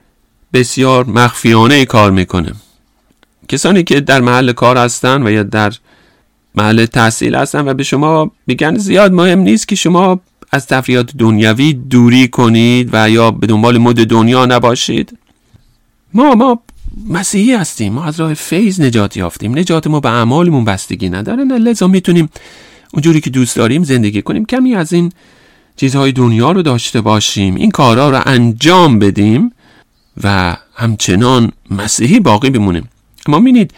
بسیار مخفیانه کار میکنه. کسانی که در محل کار هستن و یا در محل تحصیل هستن و به شما میگن زیاد مهم نیست که شما از تفریحات دنیوی دوری کنید و یا به دنبال مد دنیا نباشید. ما مسیحی هستیم، ما از راه فیض نجات یافتیم، نجات ما به اعمالمون بستگی نداره، لذا میتونیم اونجوری که دوست داریم زندگی کنیم، کمی از این چیزهای دنیا رو داشته باشیم، این کارها رو انجام بدیم و همچنان مسیحی باقی بمونیم. اما ببینید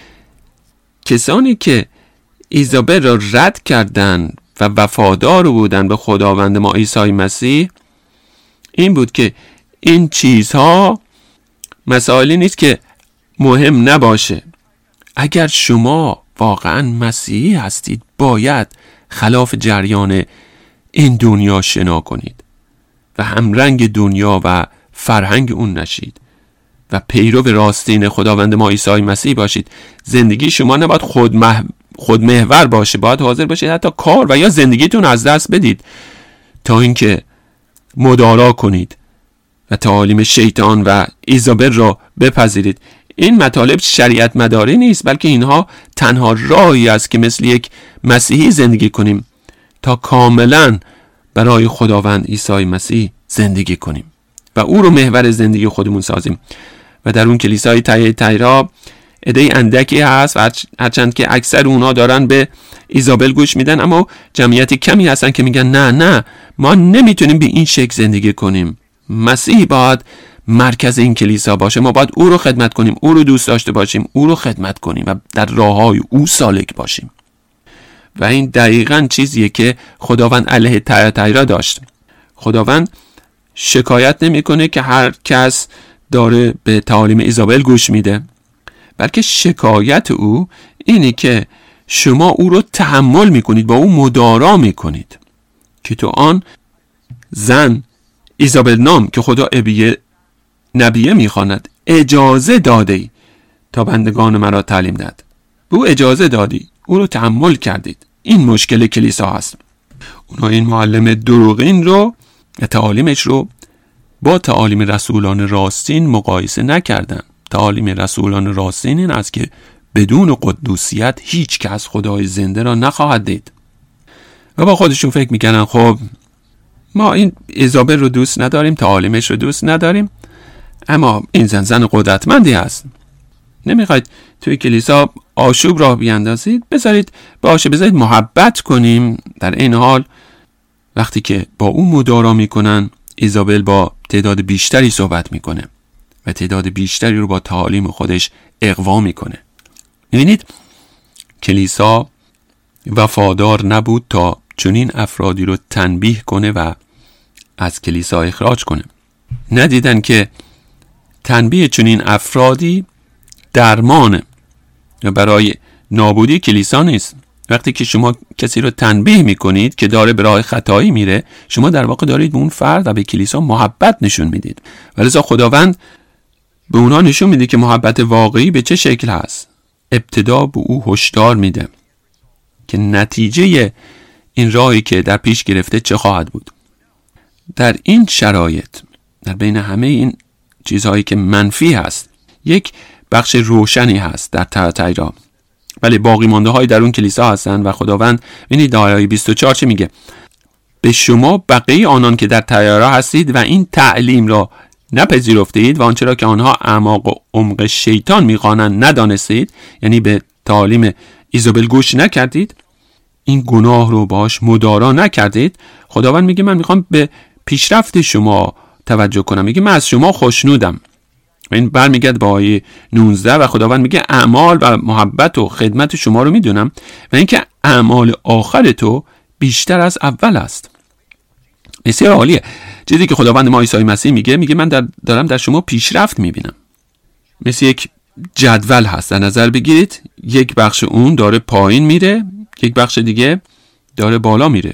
کسانی که ایزابل را رد کردن و وفادار بودن به خداوند ما عیسی مسیح، این بود که این چیزها مسائلی نیست که مهم نباشه. اگر شما واقعا مسیحی هستید باید خلاف جریان این دنیا شنا کنید و همرنگ دنیا و فرهنگ اون نشید و پیرو راستین خداوند ما عیسی مسیح باشید. زندگی شما نباید خودمحور باشه، باید حاضر باشید حتی کار و یا زندگیتون از دست بدید تا اینکه مدارا کنید و تعالیم شیطان و ایزابل را بپذیرید. این مطالب شریعت مداری نیست، بلکه اینها تنها راهی است که مثل یک مسیحی زندگی کنیم تا کاملا برای خداوند عیسی مسیح زندگی کنیم و او رو محور زندگی خودمون سازیم. و در اون کلیسای تایرا عده اندکی هست و هرچند که اکثر اونا دارن به ایزابل گوش میدن، اما جمعیت کمی هستن که میگن نه ما نمیتونیم به این شکل زندگی کنیم. مسیح باید مرکز این کلیسا باشه، ما باید او رو خدمت کنیم، او رو دوست داشته باشیم، او رو خدمت کنیم و در راههای او سالک باشیم. و این دقیقاً چیزیه که خداوند علیه تایرا داشت. خداوند شکایت نمیکنه که هر کس داره به تعالیم ایزابل گوش میده، بلکه شکایت او اینه که شما او رو تحمل میکنید، با او مدارا میکنید که تو آن زن ایزابل نام که خدا نبیه میخواند اجازه دادی تا بندگان مرا تعلیم داد. به او اجازه دادی، او رو تحمل کردید. این مشکل کلیسا هست. اونا این معلم دروغین رو تعالیمش رو با تعالیم رسولان راستین مقایسه نکردن. تعالیم رسولان راستین این است که بدون قدوسیت هیچ کس خدای زنده را نخواهد دید. و با خودشون فکر میکنن خب ما این ایزابل رو دوست نداریم، تعالیمش رو دوست نداریم، اما این زن قدرتمندی هست، نمیخواید توی کلیسا آشوب راه بیاندازید، بذارید محبت کنیم. در این حال وقتی که با اون مدارا میکنن، ایزابل با تعداد بیشتری صحبت میکنه و تعداد بیشتری رو با تعالیم خودش اغوا میکنه. میبینید کلیسا وفادار نبود تا چنین افرادی رو تنبیه کنه و از کلیسا اخراج کنه. ندیدن که تنبیه چنین افرادی درمانه برای نابودی کلیسا نیست. وقتی که شما کسی رو تنبیه میکنید که داره به راه خطایی میره، شما در واقع دارید به اون فرد و به کلیسا محبت نشون میدید. ولذا خداوند به اونها نشون میده که محبت واقعی به چه شکل هست. ابتدا به او هشدار میده که نتیجه این راهی که در پیش گرفته چه خواهد بود. در این شرایط، در بین همه این چیزهایی که منفی هست، یک بخش روشنی هست در تایرا. ولی باقی مانده های در اون کلیسا هستن و خداوند ببینید آیه 24 چه میگه؟ به شما بقیه آنان که در تایرا هستید و این تعلیم را نپذیرفتید و آنچه را که آنها اعماق و عمق شیطان میخوانند ندانستید، یعنی به تعالیم ایزابل گوش نکردید، این گناه رو باش مدارا نکردید. خداوند میگه من میخوام به پیشرفت شما توجه کنم، میگه من از شما خوشنودم. و این برمیگرد به آیه 19 و خداوند میگه اعمال و محبت و خدمت شما رو میدونم و اینکه اعمال آخر تو بیشتر از اول است. بسیار عالیه. چیزی که خداوند ما عیسی مسیح میگه من دارم در شما پیشرفت میبینم. مثل یک جدول هست. در نظر بگیرید یک بخش اون داره پایین میره، یک بخش دیگه داره بالا میره.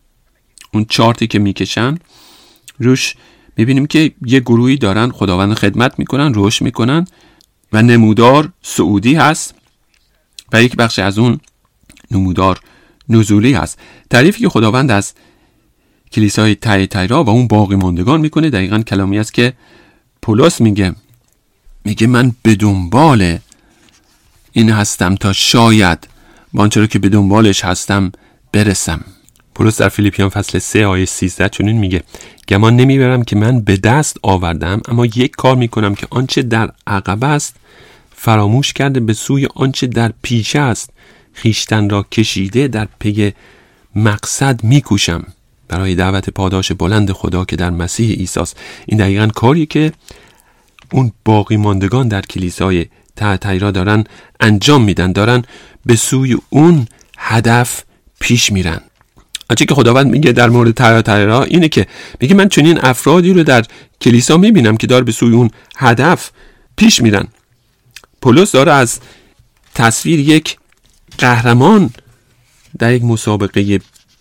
اون چارتی که میکشن روش میبینیم که یه گروهی دارن خداوند خدمت میکنن، رشد میکنن و نمودار صعودی هست و یک بخش از اون نمودار نزولی هست. تعریفی که خداوند از کلیسای تایاتیرا و اون باقی ماندگان میکنه دقیقاً کلامی است که پولس میگه من به دنبال این هستم تا شاید با آنچه رو که به دنبالش هستم برسم. پولس در فیلیپیان فصل 3 آیه 13 چنین میگه گمان نمیبرم که من به دست آوردم، اما یک کار میکنم که آنچه در عقب است فراموش کرده به سوی آنچه در پیش است خیشتن را کشیده در پی مقصد میکوشم برای دعوت پاداش بلند خدا که در مسیح عیسی است. این دقیقاً کاری که اون باقی ماندگان در کلیسای تایاتیرا دارن انجام میدن، دارن به سوی اون هدف پیش میرن. آنچه که خداوند میگه در مورد تایاتیرا اینه که میگه من چنین افرادی رو در کلیسا میبینم که داره به سوی اون هدف پیش میرن. پولس داره از تصویر یک قهرمان در یک مسابقه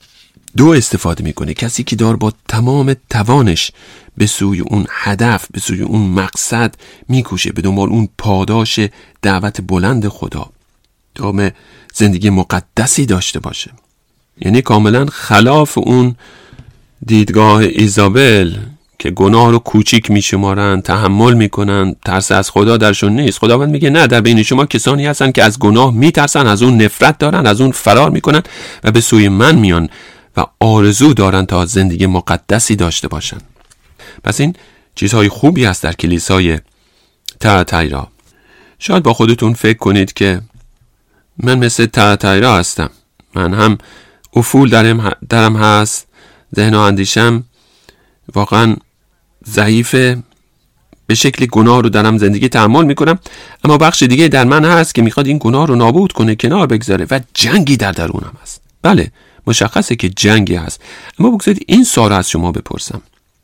2 استفاده میکنه، کسی که داره با تمام توانش به سوی اون هدف، به سوی اون مقصد میکوشه، به دنبال اون پاداش دعوت بلند خدا تا زندگی مقدسی داشته باشه. یعنی کاملا خلاف اون دیدگاه ایزابل که گناه رو کوچیک میشمارن، تحمل میکنن، ترس از خدا درشون نیست. خداوند میگه نه، در بین شما کسانی هستن که از گناه میترسن، از اون نفرت دارن، از اون فرار میکنن و به سوی من میان و آرزو دارن تا زندگی مقدسی داشته باشن. پس این چیزهای خوبی هست در کلیسای تایاتیرا. شاید با خودتون فکر کنید که من مثل تایاتیرا هستم، من هم افول درم هست، ذهن و اندیشم واقعا ضعیفه، به شکلی گناه رو درم زندگی تحمل میکنم، اما بخش دیگه در من هست که میخواد این گناه رو نابود کنه، کنار بگذاره و جنگی در درونم هست. بله مشخصه که جنگی هست، اما بگذارید این سوال از شما بپرسم: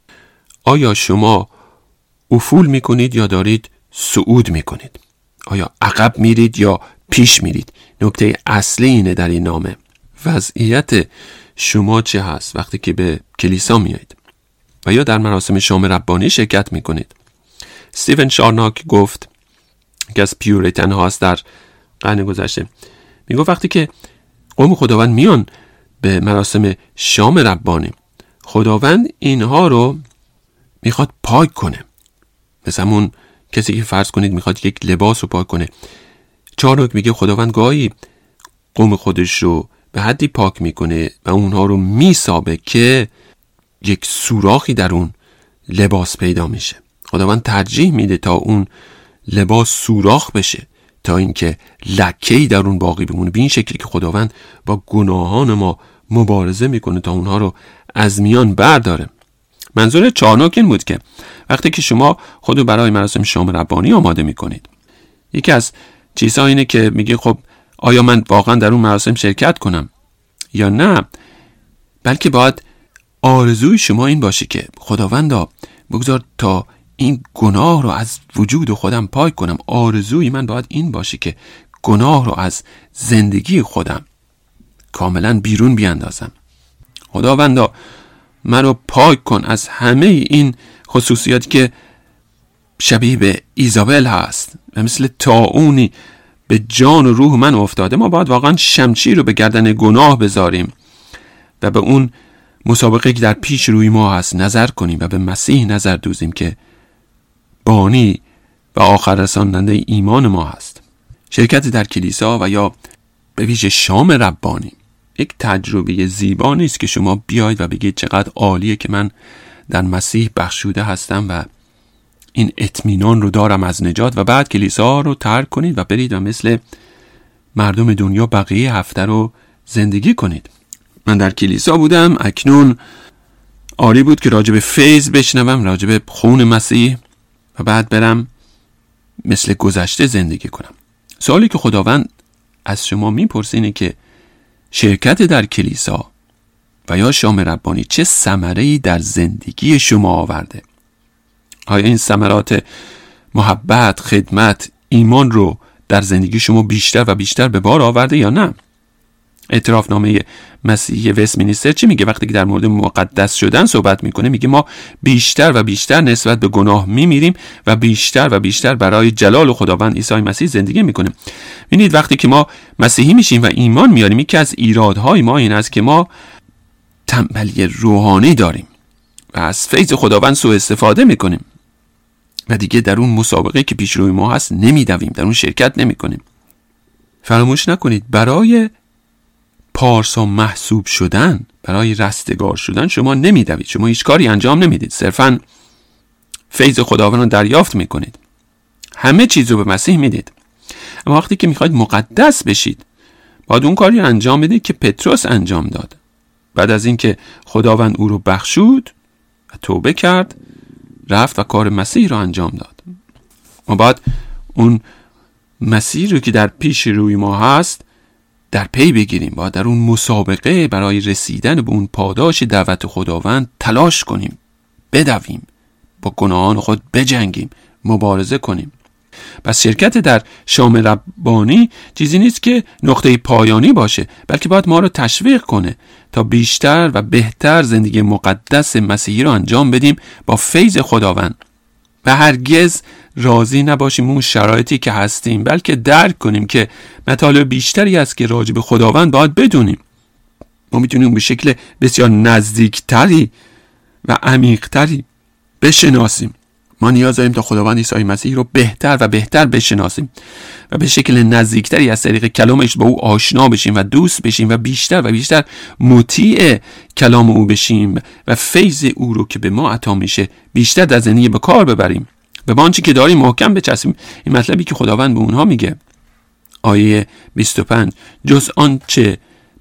آیا شما افول میکنید یا دارید صعود میکنید؟ آیا عقب میرید یا پیش میرید؟ نکته اصلی اینه در این نامه. وضعیت شما چه هست وقتی که به کلیسا میایید و یا در مراسم شام ربانی شرکت میکنید؟ استیون شارناک گفت، که از پیوریتن هاست در قرن گذشته، میگفت وقتی که قوم خداوند میان به مراسم شام ربانی، خداوند اینها رو میخواد پاک کنه. مثل همون کسی که فرض کنید میخواد یک لباس رو پاک کنه. شارناک میگه خداوند گاهی قوم خودش رو به حدی پاک میکنه و اونها رو میسابه که یک سوراخی در اون لباس پیدا میشه. خداوند ترجیح میده تا اون لباس سوراخ بشه تا اینکه لکه‌ای در اون باقی بمونه. به این شکلی که خداوند با گناهان ما مبارزه میکنه تا اونها رو از میان برداره. منظور شارناک این بود که وقتی که شما خودو برای مراسم شام ربانی آماده میکنید، یکی از چیزها اینه که میگه خب آیا من واقعا در اون مراسم شرکت کنم یا نه؟ بلکه باید آرزوی شما این باشه که خداوندا بگذار تا این گناه رو از وجود خودم پاک کنم. آرزوی من باید این باشه که گناه رو از زندگی خودم کاملا بیرون بیاندازم. خداوندا منو پاک کن از همه این خصوصیاتی که شبیه به ایزابل هست و مثل طاعونی به جان و روح من افتاده. ما باید واقعا شمشیر رو به گردن گناه بذاریم و به اون مسابقه که در پیش روی ما هست نظر کنیم و به مسیح نظر دوزیم که بانی و آخر رساننده ایمان ما هست. شرکت در کلیسا و یا به ویژه شام ربانی یک تجربه زیبا نیست که شما بیاید و بگید چقدر عالیه که من در مسیح بخشوده هستم و این اطمینان رو دارم از نجات، و بعد کلیسا رو ترک کنید و برید و مثل مردم دنیا بقیه هفته رو زندگی کنید. من در کلیسا بودم، اکنون عالی بود که راجب فیض بشنوم، راجب خون مسیح، و بعد برم مثل گذشته زندگی کنم. سوالی که خداوند از شما میپرسه اینه که شرکت در کلیسا و یا شام ربانی چه ثمره‌ای در زندگی شما آورده؟ آیا این ثمرات محبت، خدمت، ایمان رو در زندگی شما بیشتر و بیشتر به بار آورده یا نه؟ اعترافنامه مسیحی وستمینستر چی میگه؟ وقتی که در مورد مقدس شدن صحبت میکنه میگه ما بیشتر و بیشتر نسبت به گناه میمیریم و بیشتر و بیشتر برای جلال خداوند عیسی مسیح زندگی میکنیم. ببینید وقتی که ما مسیحی میشیم و ایمان میاریم، یکی از ایرادهای ما این است که ما تنبلی روحانی داریم و از فیض خداوند سوء استفاده میکنیم و دیگه در اون مسابقه که پیش روی ما هست نمیدویم، در اون شرکت نمیکنیم. فراموش نکنید برای پارسا محسوب شدن، برای رستگار شدن شما نمیدوید، شما هیچ کاری انجام نمیدید، صرفاً فیض خداوند رو دریافت میکنید، همه چیز رو به مسیح میدید. اما وقتی که میخواید مقدس بشید باید اون کاری انجام بدید که پتروس انجام داد. بعد از اینکه خداوند او رو بخشود و توبه کرد، رفت و کار مسیح رو انجام داد. ما باید اون مسیح رو که در پیش روی ما هست در پی بگیریم، باید در اون مسابقه برای رسیدن به اون پاداش دعوت خداوند تلاش کنیم، بدویم، با گناهان خود بجنگیم، مبارزه کنیم. پس شرکت در شام ربانی چیزی نیست که نقطه پایانی باشه، بلکه باید ما رو تشویق کنه تا بیشتر و بهتر زندگی مقدس مسیحی رو انجام بدیم با فیض خداوند و هرگز راضی نباشیم اون شرایطی که هستیم، بلکه درک کنیم که مطالب بیشتری است که راجع به خداوند باید بدونیم. ما میتونیم به شکل بسیار نزدیکتری و عمیقتری بشناسیم. ما نیاز داریم تا خداوند عیسی مسیح رو بهتر و بهتر بشناسیم و به شکل نزدیکتری از طریق کلامش با او آشنا بشیم و دوست بشیم و بیشتر و بیشتر مطیع کلام او بشیم و فیض او رو که به ما عطا میشه بیشتر در زندگی به کار ببریم و با آنچه که داریم محکم بچسبیم. این مطلبی که خداوند به اونها میگه، آیه 25، جز آنکه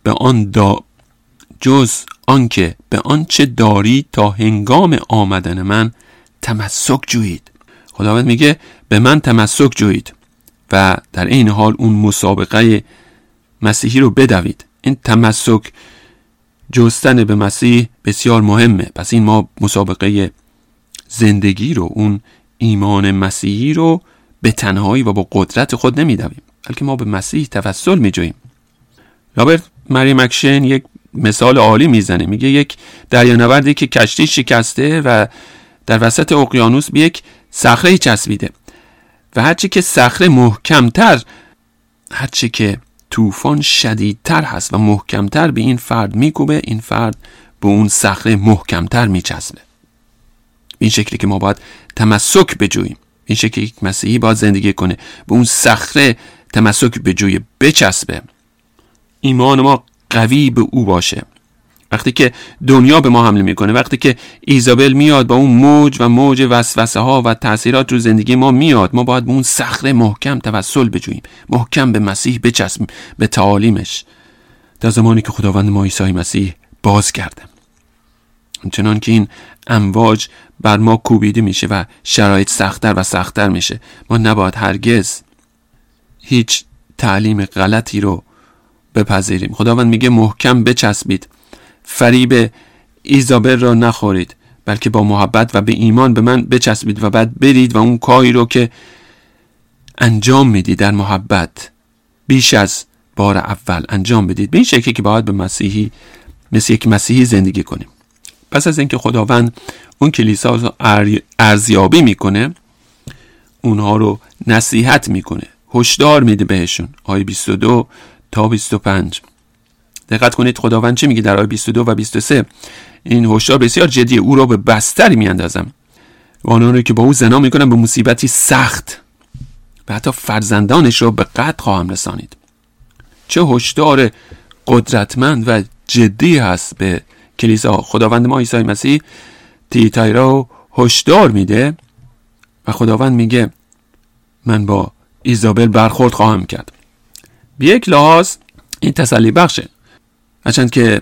به آنچه داری تا هنگام آمدن من تمسک جویید. خداوند میگه به من تمسک جویید و در این حال اون مسابقه مسیحی رو بدوید. این تمسک جستن به مسیح بسیار مهمه. پس این ما مسابقه زندگی رو، اون ایمان مسیحی رو به تنهایی و با قدرت خود نمیدویم، بلکه ما به مسیح توسل میجوییم. رابرت مری مکشن یک مثال عالی میزنه، میگه یک دریانوردی که کشتی شکسته و در وسط اقیانوس به یک صخره چسبیده و هرچی که صخره محکمتر، هرچی که طوفان شدیدتر هست و محکمتر به این فرد میکوبه، این فرد به اون صخره محکمتر میچسبه. این شکلی که ما باید تمسک بجوییم، این شکلی که مسیحی باید زندگی کنه، به اون صخره تمسک بجویه، بچسبه، ایمان ما قوی به او باشه. وقتی که دنیا به ما حمله میکنه، وقتی که ایزابل میاد با اون موج وسوسه ها و تاثیرات رو زندگی ما میاد، ما باید به اون صخره محکم توسل بجوییم، محکم به مسیح بچسبیم، به تعالیمش، تا زمانی که خداوند ما عیسی مسیح بازگرده. چنان که این امواج بر ما کوبیده میشه و شرایط سخت‌تر و سخت‌تر میشه، ما نباید هرگز هیچ تعلیم غلطی رو بپذیریم. خداوند میگه محکم بچسبید، فریب ایزابل را نخورید، بلکه با محبت و به ایمان به من بچسبید و بعد برید و اون کاری رو که انجام میدید در محبت بیش از بار اول انجام بدید. به این شکلی که باید به مسیحی مثل یک مسیحی زندگی کنیم. پس از اینکه خداوند اون کلیسا رو ارزیابی میکنه، اونها رو نصیحت میکنه، هشدار میده بهشون. آیه 22 تا 25 دقت کنید خداوند چه میگه در آیه 22 و 23. این هشدار بسیار جدیه. او را به بستری میاندازم و آنها رو که با او زنا میکنن به مصیبتی سخت و حتی فرزندانش را به قتل خواهم رسانید. چه هشدار قدرتمند و جدی هست به کلیسا. خداوند ما عیسی مسیح تیاتیرا هشدار میده و خداوند میگه من با ایزابل برخورد خواهم کرد. به یک لحاظ این تسلی بخشه، هرچند که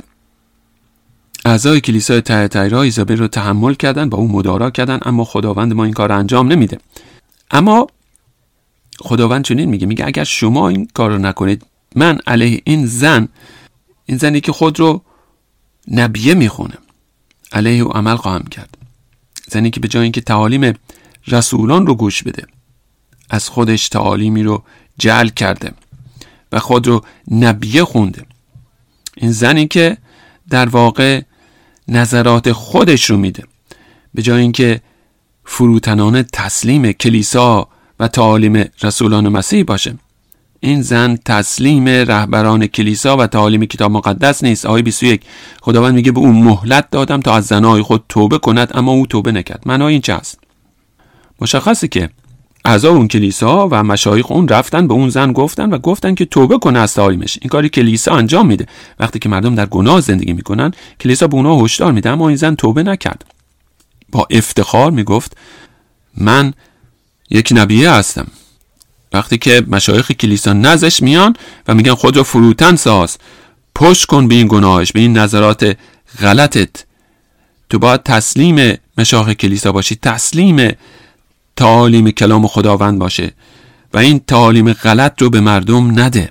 اعضای کلیسای تیاتیرا ایزابل رو تحمل کردن، با اون مدارا کردن، اما خداوند ما این کار رو انجام نمیده. اما خداوند چنین میگه اگر شما این کار رو نکنید، من علیه این زنی که خود رو نبیه میخونه علیه او عمل خواهم کرد. زنی که به جای اینکه تعالیم رسولان رو گوش بده، از خودش تعالیمی رو جعل کرده و خود رو نبیه خونده. این زنی که در واقع نظرات خودش رو میده به جای اینکه فروتنانه تسلیم کلیسا و تعالیم رسولان مسیح باشه. این زن تسلیم رهبران کلیسا و تعالیم کتاب مقدس نیست. آیه 21 خداوند میگه به اون مهلت دادم تا از زنای خود توبه کند، اما او توبه نکرد. معنای این چه است؟ مشخصه که اعضای اون کلیسا و مشایخ اون رفتن به اون زن گفتن که توبه کنه از تعالیمش. این کاری کلیسا انجام میده. وقتی که مردم در گناه زندگی میکنن کلیسا به اونها هشدار میده، اما این زن توبه نکرد. با افتخار میگفت من یک نبیه هستم. وقتی که مشایخ کلیسا نزدش میان و میگن خود رو فروتن ساز، پشت کن به این گناهش، به این نظرات غلطت، تو باید تسلیم مشایخ کلیسا باشی، تسلیم تعالیم کلام خداوند باشه و این تعالیم غلط رو به مردم نده.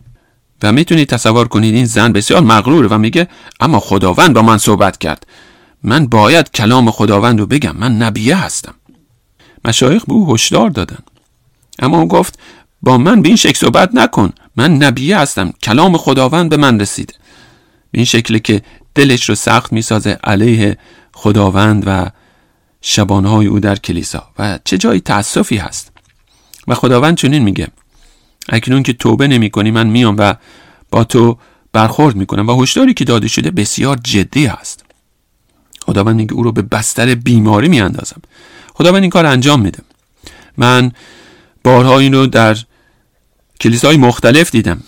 و میتونید تصور کنید این زن بسیار مغروره و میگه اما خداوند با من صحبت کرد، من باید کلام خداوند رو بگم، من نبیه هستم. مشایخ به او هشدار دادن، اما اون گفت با من به این شکل صحبت نکن، من نبیه هستم، کلام خداوند به من رسیده. به این شکلی که دلش رو سخت میسازه علیه خداوند و شبانهای او در کلیسا. و چه جای تأسفی هست. و خداوند چنین میگه اکنون که توبه نمی کنی من میام و با تو برخورد میکنم. و هشداری که داده شده بسیار جدی است. خداوند میگه او رو به بستر بیماری میاندازم. خداوند این کار انجام میده. من بارها این رو در کلیساهای مختلف دیدم.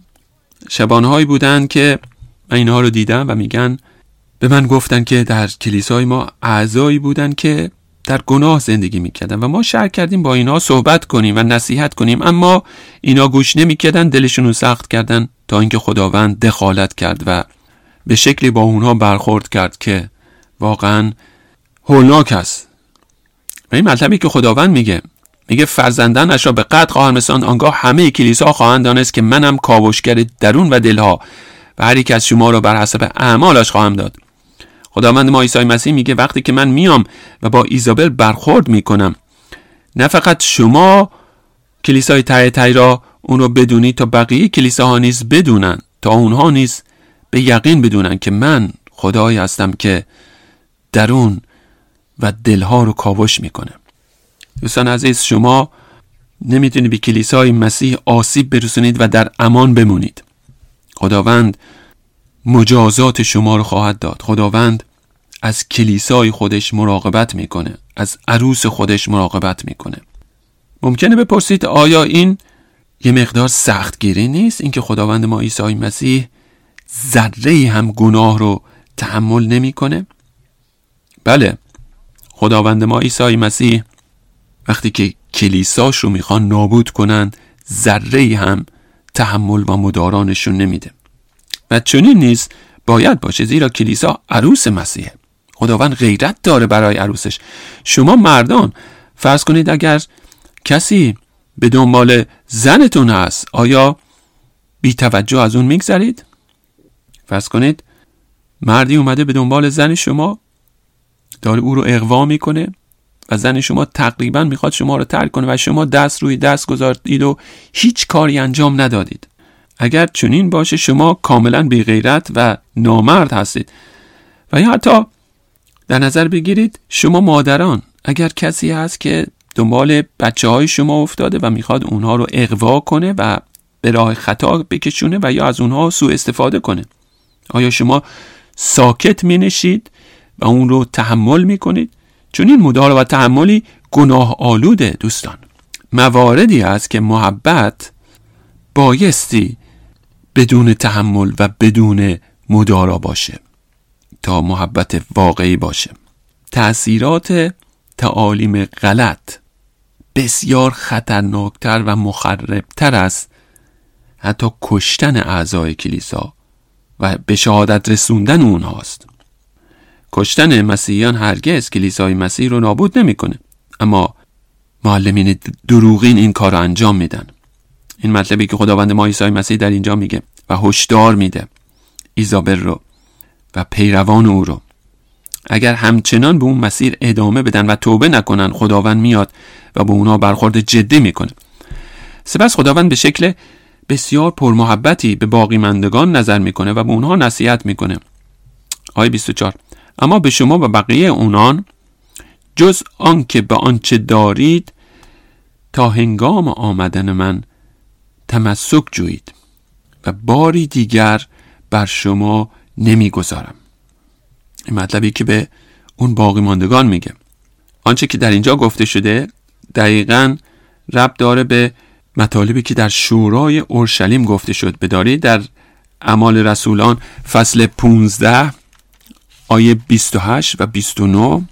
شبانهایی بودن که من اینها رو دیدم و میگن به من گفتن که در کلیسای ما اعضایی بودن که در گناه زندگی میکردن و ما شرط کردیم با اینا صحبت کنیم و نصیحت کنیم، اما اینا گوش نمیکردن، دلشون رو سخت کردن تا اینکه خداوند دخالت کرد و به شکلی با اونها برخورد کرد که واقعا هولناک است. و این مطلبی که خداوند میگه فرزندانش را به قتل خواهند رساند، آنگاه همه کلیسا خواهند دانست که منم کاوشگر درون و دلها و هر یک از شما را بر حسب اعمالش خواهم داد. خداوند ما عیسی مسیح میگه وقتی که من میام و با ایزابل برخورد میکنم، نه فقط شما کلیسای ته را اون رو بدونید تا بقیه کلیساها نیز بدونن، تا اونها نیز به یقین بدونن که من خدایی هستم که درون و دلها رو کاوش میکنه. دوستان عزیز، شما نمیتونید به کلیسای مسیح آسیب برسونید و در امان بمونید. خداوند مجازات شما رو خواهد داد. خداوند از کلیسای خودش مراقبت میکنه، از عروس خودش مراقبت میکنه. ممکنه بپرسید آیا این یه مقدار سختگیری نیست؟ اینکه خداوند ما عیسی مسیح ذره هم گناه رو تحمل نمیکنه؟ بله، خداوند ما عیسی مسیح وقتی که کلیساش رو میخوان نابود کنن ذره هم تحمل و مدارانشون نمیده. و چنین نیست باید باشه، زیرا کلیسا عروس مسیحه. خداوند غیرت داره برای عروسش. شما مردان فرض کنید اگر کسی به دنبال زنتون هست، آیا بی توجه از اون میگذرید؟ فرض کنید مردی اومده به دنبال زن شما، داره او رو اغوا میکنه و زن شما تقریبا میخواد شما رو ترک کنه و شما دست روی دست گذاشتید و هیچ کاری انجام ندادید. اگر چنین باشه شما کاملا بی غیرت و نامرد هستید. و یا حتی در نظر بگیرید شما مادران، اگر کسی هست که دنبال بچه های شما افتاده و میخواد اونها رو اغوا کنه و به راه خطا بکشونه و یا از اونها سوء استفاده کنه، آیا شما ساکت می نشید و اون رو تحمل می کنید؟ چون این مدارا و تحملی گناه آلوده. دوستان، مواردی هست که محبت بایستی بدون تحمل و بدون مدارا باشه تا محبت واقعی باشه. تأثیرات تعالیم غلط بسیار خطرناکتر و مخربتر است حتی کشتن اعضای کلیسا و به شهادت رسوندن اونهاست. کشتن مسیحیان هرگز کلیسای مسیح رو نابود نمیکنه، اما معلمین دروغین این کار رو انجام میدن. این مطلبی که خداوند ما عیسی مسیح در اینجا میگه و هشدار میده ایزابل رو و پیروان او رو اگر همچنان به اون مسیر ادامه بدن و توبه نکنن، خداوند میاد و به اونها برخورد جدی میکنه. سپس خداوند به شکل بسیار پرمحبتی به باقی ماندگان نظر میکنه و به اونها نصیحت میکنه. آیه 24: اما به شما و بقیه اونان جز آن که به آنچه دارید تا هنگام آمدن من تمسک جویید و باری دیگر بر شما نمیگذارم. این مطلبی که به اون باقی ماندگان میگه. آنچه که در اینجا گفته شده دقیقاً ربط داره به مطالبی که در شورای اورشلیم گفته شد. بدارید در اعمال رسولان فصل 15 آیه 28 و 29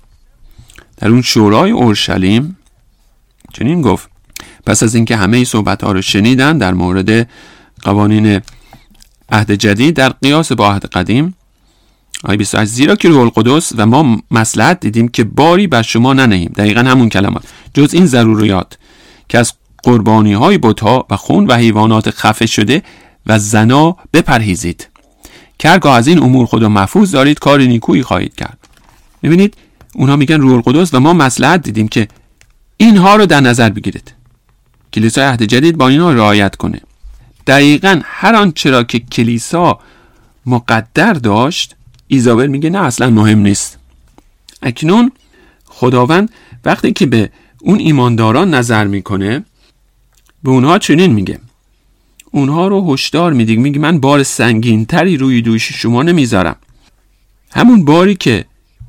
در اون شورای اورشلیم چنین گفت: پس از اینکه همه صحبت‌ها رو شنیدن در مورد قوانین عهد جدید در قیاس با عهد قدیم، آیه 28: زیرا که روح القدس و ما مصلحت دیدیم که باری بر شما ننهیم، دقیقاً همون کلمات، جز این ضروریات که از قربانی‌های بت‌ها و خون و حیوانات خفه شده و زنا بپرهیزید، که هرگاه از این امور خود را محفوظ دارید کار نیکویی خواهید کرد. می‌بینید اونها میگن روح القدس و ما مصلحت دیدیم که اینها رو در نظر بگیرید. کلیسای عهد جدید با اینا رعایت کنه. دقیقاً هر آنچه را که کلیسا مقدر داشت، ایزابل میگه نه، اصلا مهم نیست. اکنون خداوند وقتی که به اون ایمانداران نظر میکنه، به اونها چنین میگه، اونها رو هشدار میده، میگه من بار سنگینتری روی دوش شما نمیذارم. همون باری که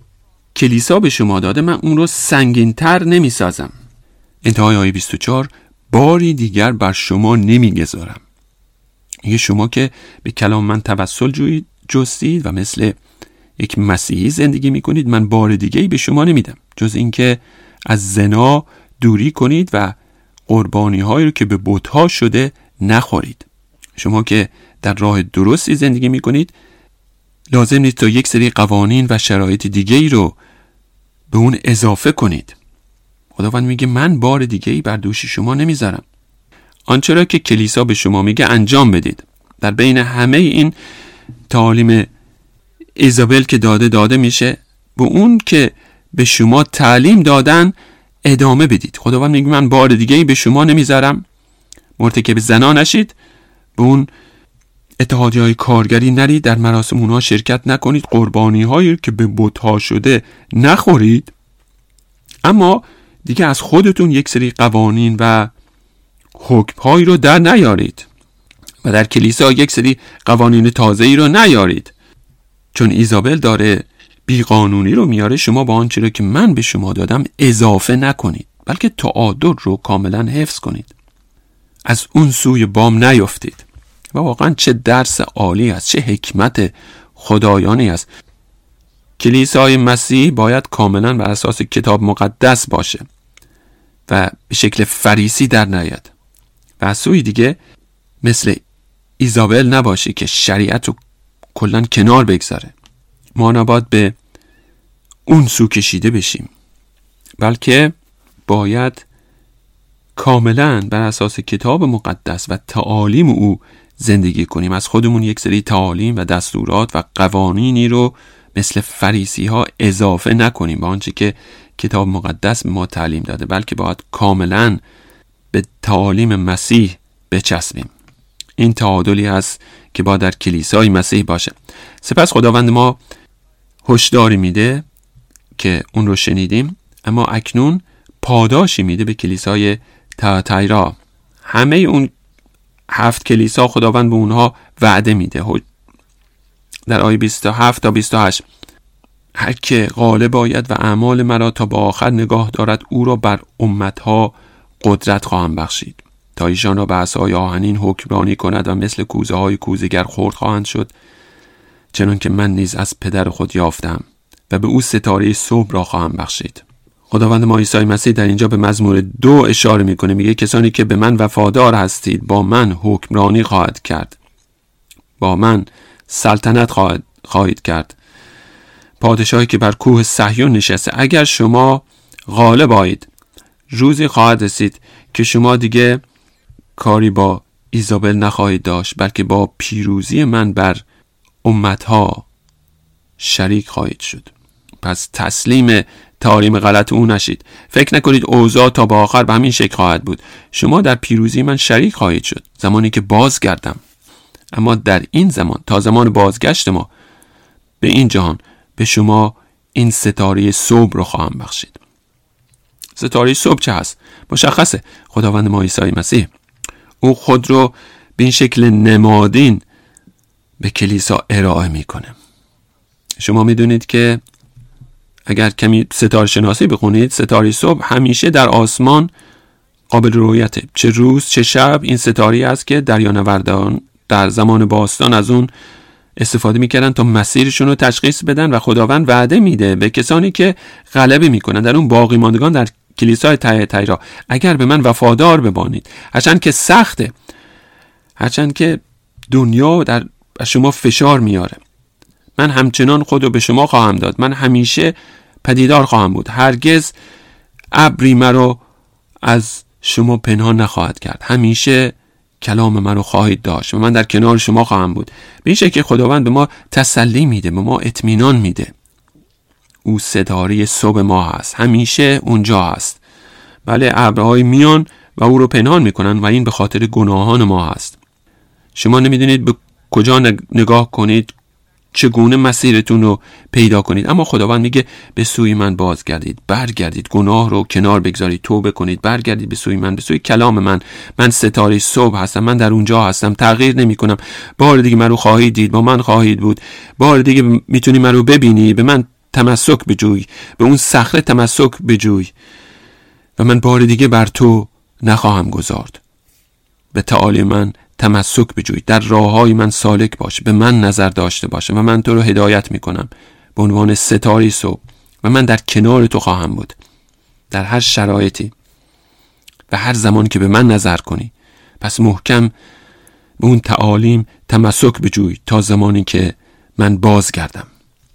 کلیسا به شما داده من اون رو سنگینتر نمیسازم. انتهای آیه 24: باری دیگر بر شما نمیگذارم. میگه شما که به کلام من توسل جستید و مثل یک مسیحی زندگی میکنید، من بار دیگه‌ای به شما نمیدم جز اینکه از زنا دوری کنید و قربانی هایی رو که به بت‌ها شده نخورید. شما که در راه درستی زندگی میکنید، لازم نیست تا یک سری قوانین و شرایط دیگه‌ای رو به اون اضافه کنید. خداوند میگه من بار دیگه‌ای بر دوش شما نمیذارم. آنچه را که کلیسا به شما میگه انجام بدید. در بین همه این تعالیم ایزابل که داده میشه، به اون که به شما تعلیم دادن ادامه بدید. خداوند میگه من بار دیگه‌ای به شما نمیذارم. مرتکب زنا نشید، به اون اتحادیه‌های کارگری نرید، در مراسم اونها شرکت نکنید، قربانی هایی که به بت‌ها شده نخورید. اما دیگه از خودتون یک سری قوانین و حکم‌هایی رو در نیارید و در کلیسا یک سری قوانین تازه‌ای رو نیارید. چون ایزابل داره بیقانونی رو میاره، شما با آنچه رو که من به شما دادم اضافه نکنید، بلکه تعادل رو کاملا حفظ کنید. از اون سوی بام نیفتید. و واقعا چه درس عالی است، چه حکمت خدایانی است. کلیسای مسیح باید کاملا بر اساس کتاب مقدس باشه و به شکل فریسی در نیاد و از سوی دیگه مثل ایزابل نباشه که شریعت رو کلن کنار بگذاره. ما نباید به اون سو کشیده بشیم، بلکه باید کاملا بر اساس کتاب مقدس و تعالیم او زندگی کنیم. از خودمون یک سری تعالیم و دستورات و قوانینی رو مثل فریسی ها اضافه نکنیم به آنچه که کتاب مقدس به ما تعلیم داده، بلکه باید کاملا به تعالیم مسیح بچسبیم. این تعادلی هست که باید در کلیسای مسیح باشه. سپس خداوند ما هشداری میده که اون رو شنیدیم، اما اکنون پاداشی میده به کلیسای تاتایرا. همه اون 7 کلیسا خداوند به اونها وعده میده در آیه 27 تا 28: هر که غالب آید و اعمال مرا تا به آخر نگاه دارد، او را بر امتها قدرت خواهم بخشید تا ایشان را به عصای آهنین حکمرانی کند و مثل کوزه های کوزه‌گر خرد خواهند شد، چنان که من نیز از پدر خود یافتم و به او ستاره صبح را خواهم بخشید. خداوند ما عیسی مسیح در اینجا به مزمور 2 اشاره میکنه. میگه کسانی که به من وفادار هستید با من حکمرانی خواهد کرد، با من سلطنت خواهید کرد. پادشاهی که بر کوه صهیون نشسته. اگر شما غالب آیید، روزی خواهد رسید که شما دیگه کاری با ایزابل نخواهید داشت، بلکه با پیروزی من بر امتها شریک خواهید شد. پس تسلیم تعالیم غلط او نشید. فکر نکنید اوضاع تا به آخر به همین شکل خواهد بود. شما در پیروزی من شریک خواهید شد زمانی که بازگردم. اما در این زمان تا زمان بازگشت ما به این جهان به شما این ستاره صبح رو خواهم بخشید. ستاره صبح چه هست؟ مشخصه، خداوند ما عیسی مسیح. او خود رو به این شکل نمادین به کلیسا ارائه میکنه. شما میدونید که اگر کمی ستاره شناسی بخونید، ستاره صبح همیشه در آسمان قابل رؤیته. چه روز چه شب این ستاره است که دریانوردان در زمان باستان از اون استفاده میکردن تا مسیرشون رو تشخیص بدن و خداوند وعده میده به کسانی که غلبه میکنن در اون باقی ماندگان در کلیسای تایرا، اگر به من وفادار بمانید، هرچند که سخته، هرچند که دنیا در شما فشار میاره، من همچنان خود رو به شما خواهم داد. من همیشه پدیدار خواهم بود. هرگز ابری مرا از شما پنهان نخواهد کرد. همیشه کلام من رو خواهید داشت و من در کنار شما خواهم بود. به این شکل خداوند به ما تسلی میده، به ما اطمینان میده. او ستاره صبح ما هست، همیشه اونجا هست. بله، ابرهای میان و او رو پنهان میکنن و این به خاطر گناهان ما هست. شما نمیدونید به کجا نگاه کنید، چگونه مسیرتون رو پیدا کنید، اما خداوند میگه به سوی من بازگردید، برگردید، گناه رو کنار بگذارید، توبه کنید، برگردید به سوی من، به سوی کلام من. من ستاره صبح هستم، من در اونجا هستم، تغییر نمی کنم. بار دیگه من رو خواهید دید، با من خواهید بود، بار دیگه میتونی من رو ببینی، به من تمسک بجوی، به اون صخره تمسک بجوی و من بار دیگه بر تو نخواهم گذارد. به تعالیم من تمسک بجوی، در راههای من سالک باش، به من نظر داشته باشه و من تو رو هدایت میکنم به عنوان ستاره صبح و من در کنار تو خواهم بود در هر شرایطی و هر زمان که به من نظر کنی. پس محکم به اون تعالیم تمسک بجوی تا زمانی که من بازگردم.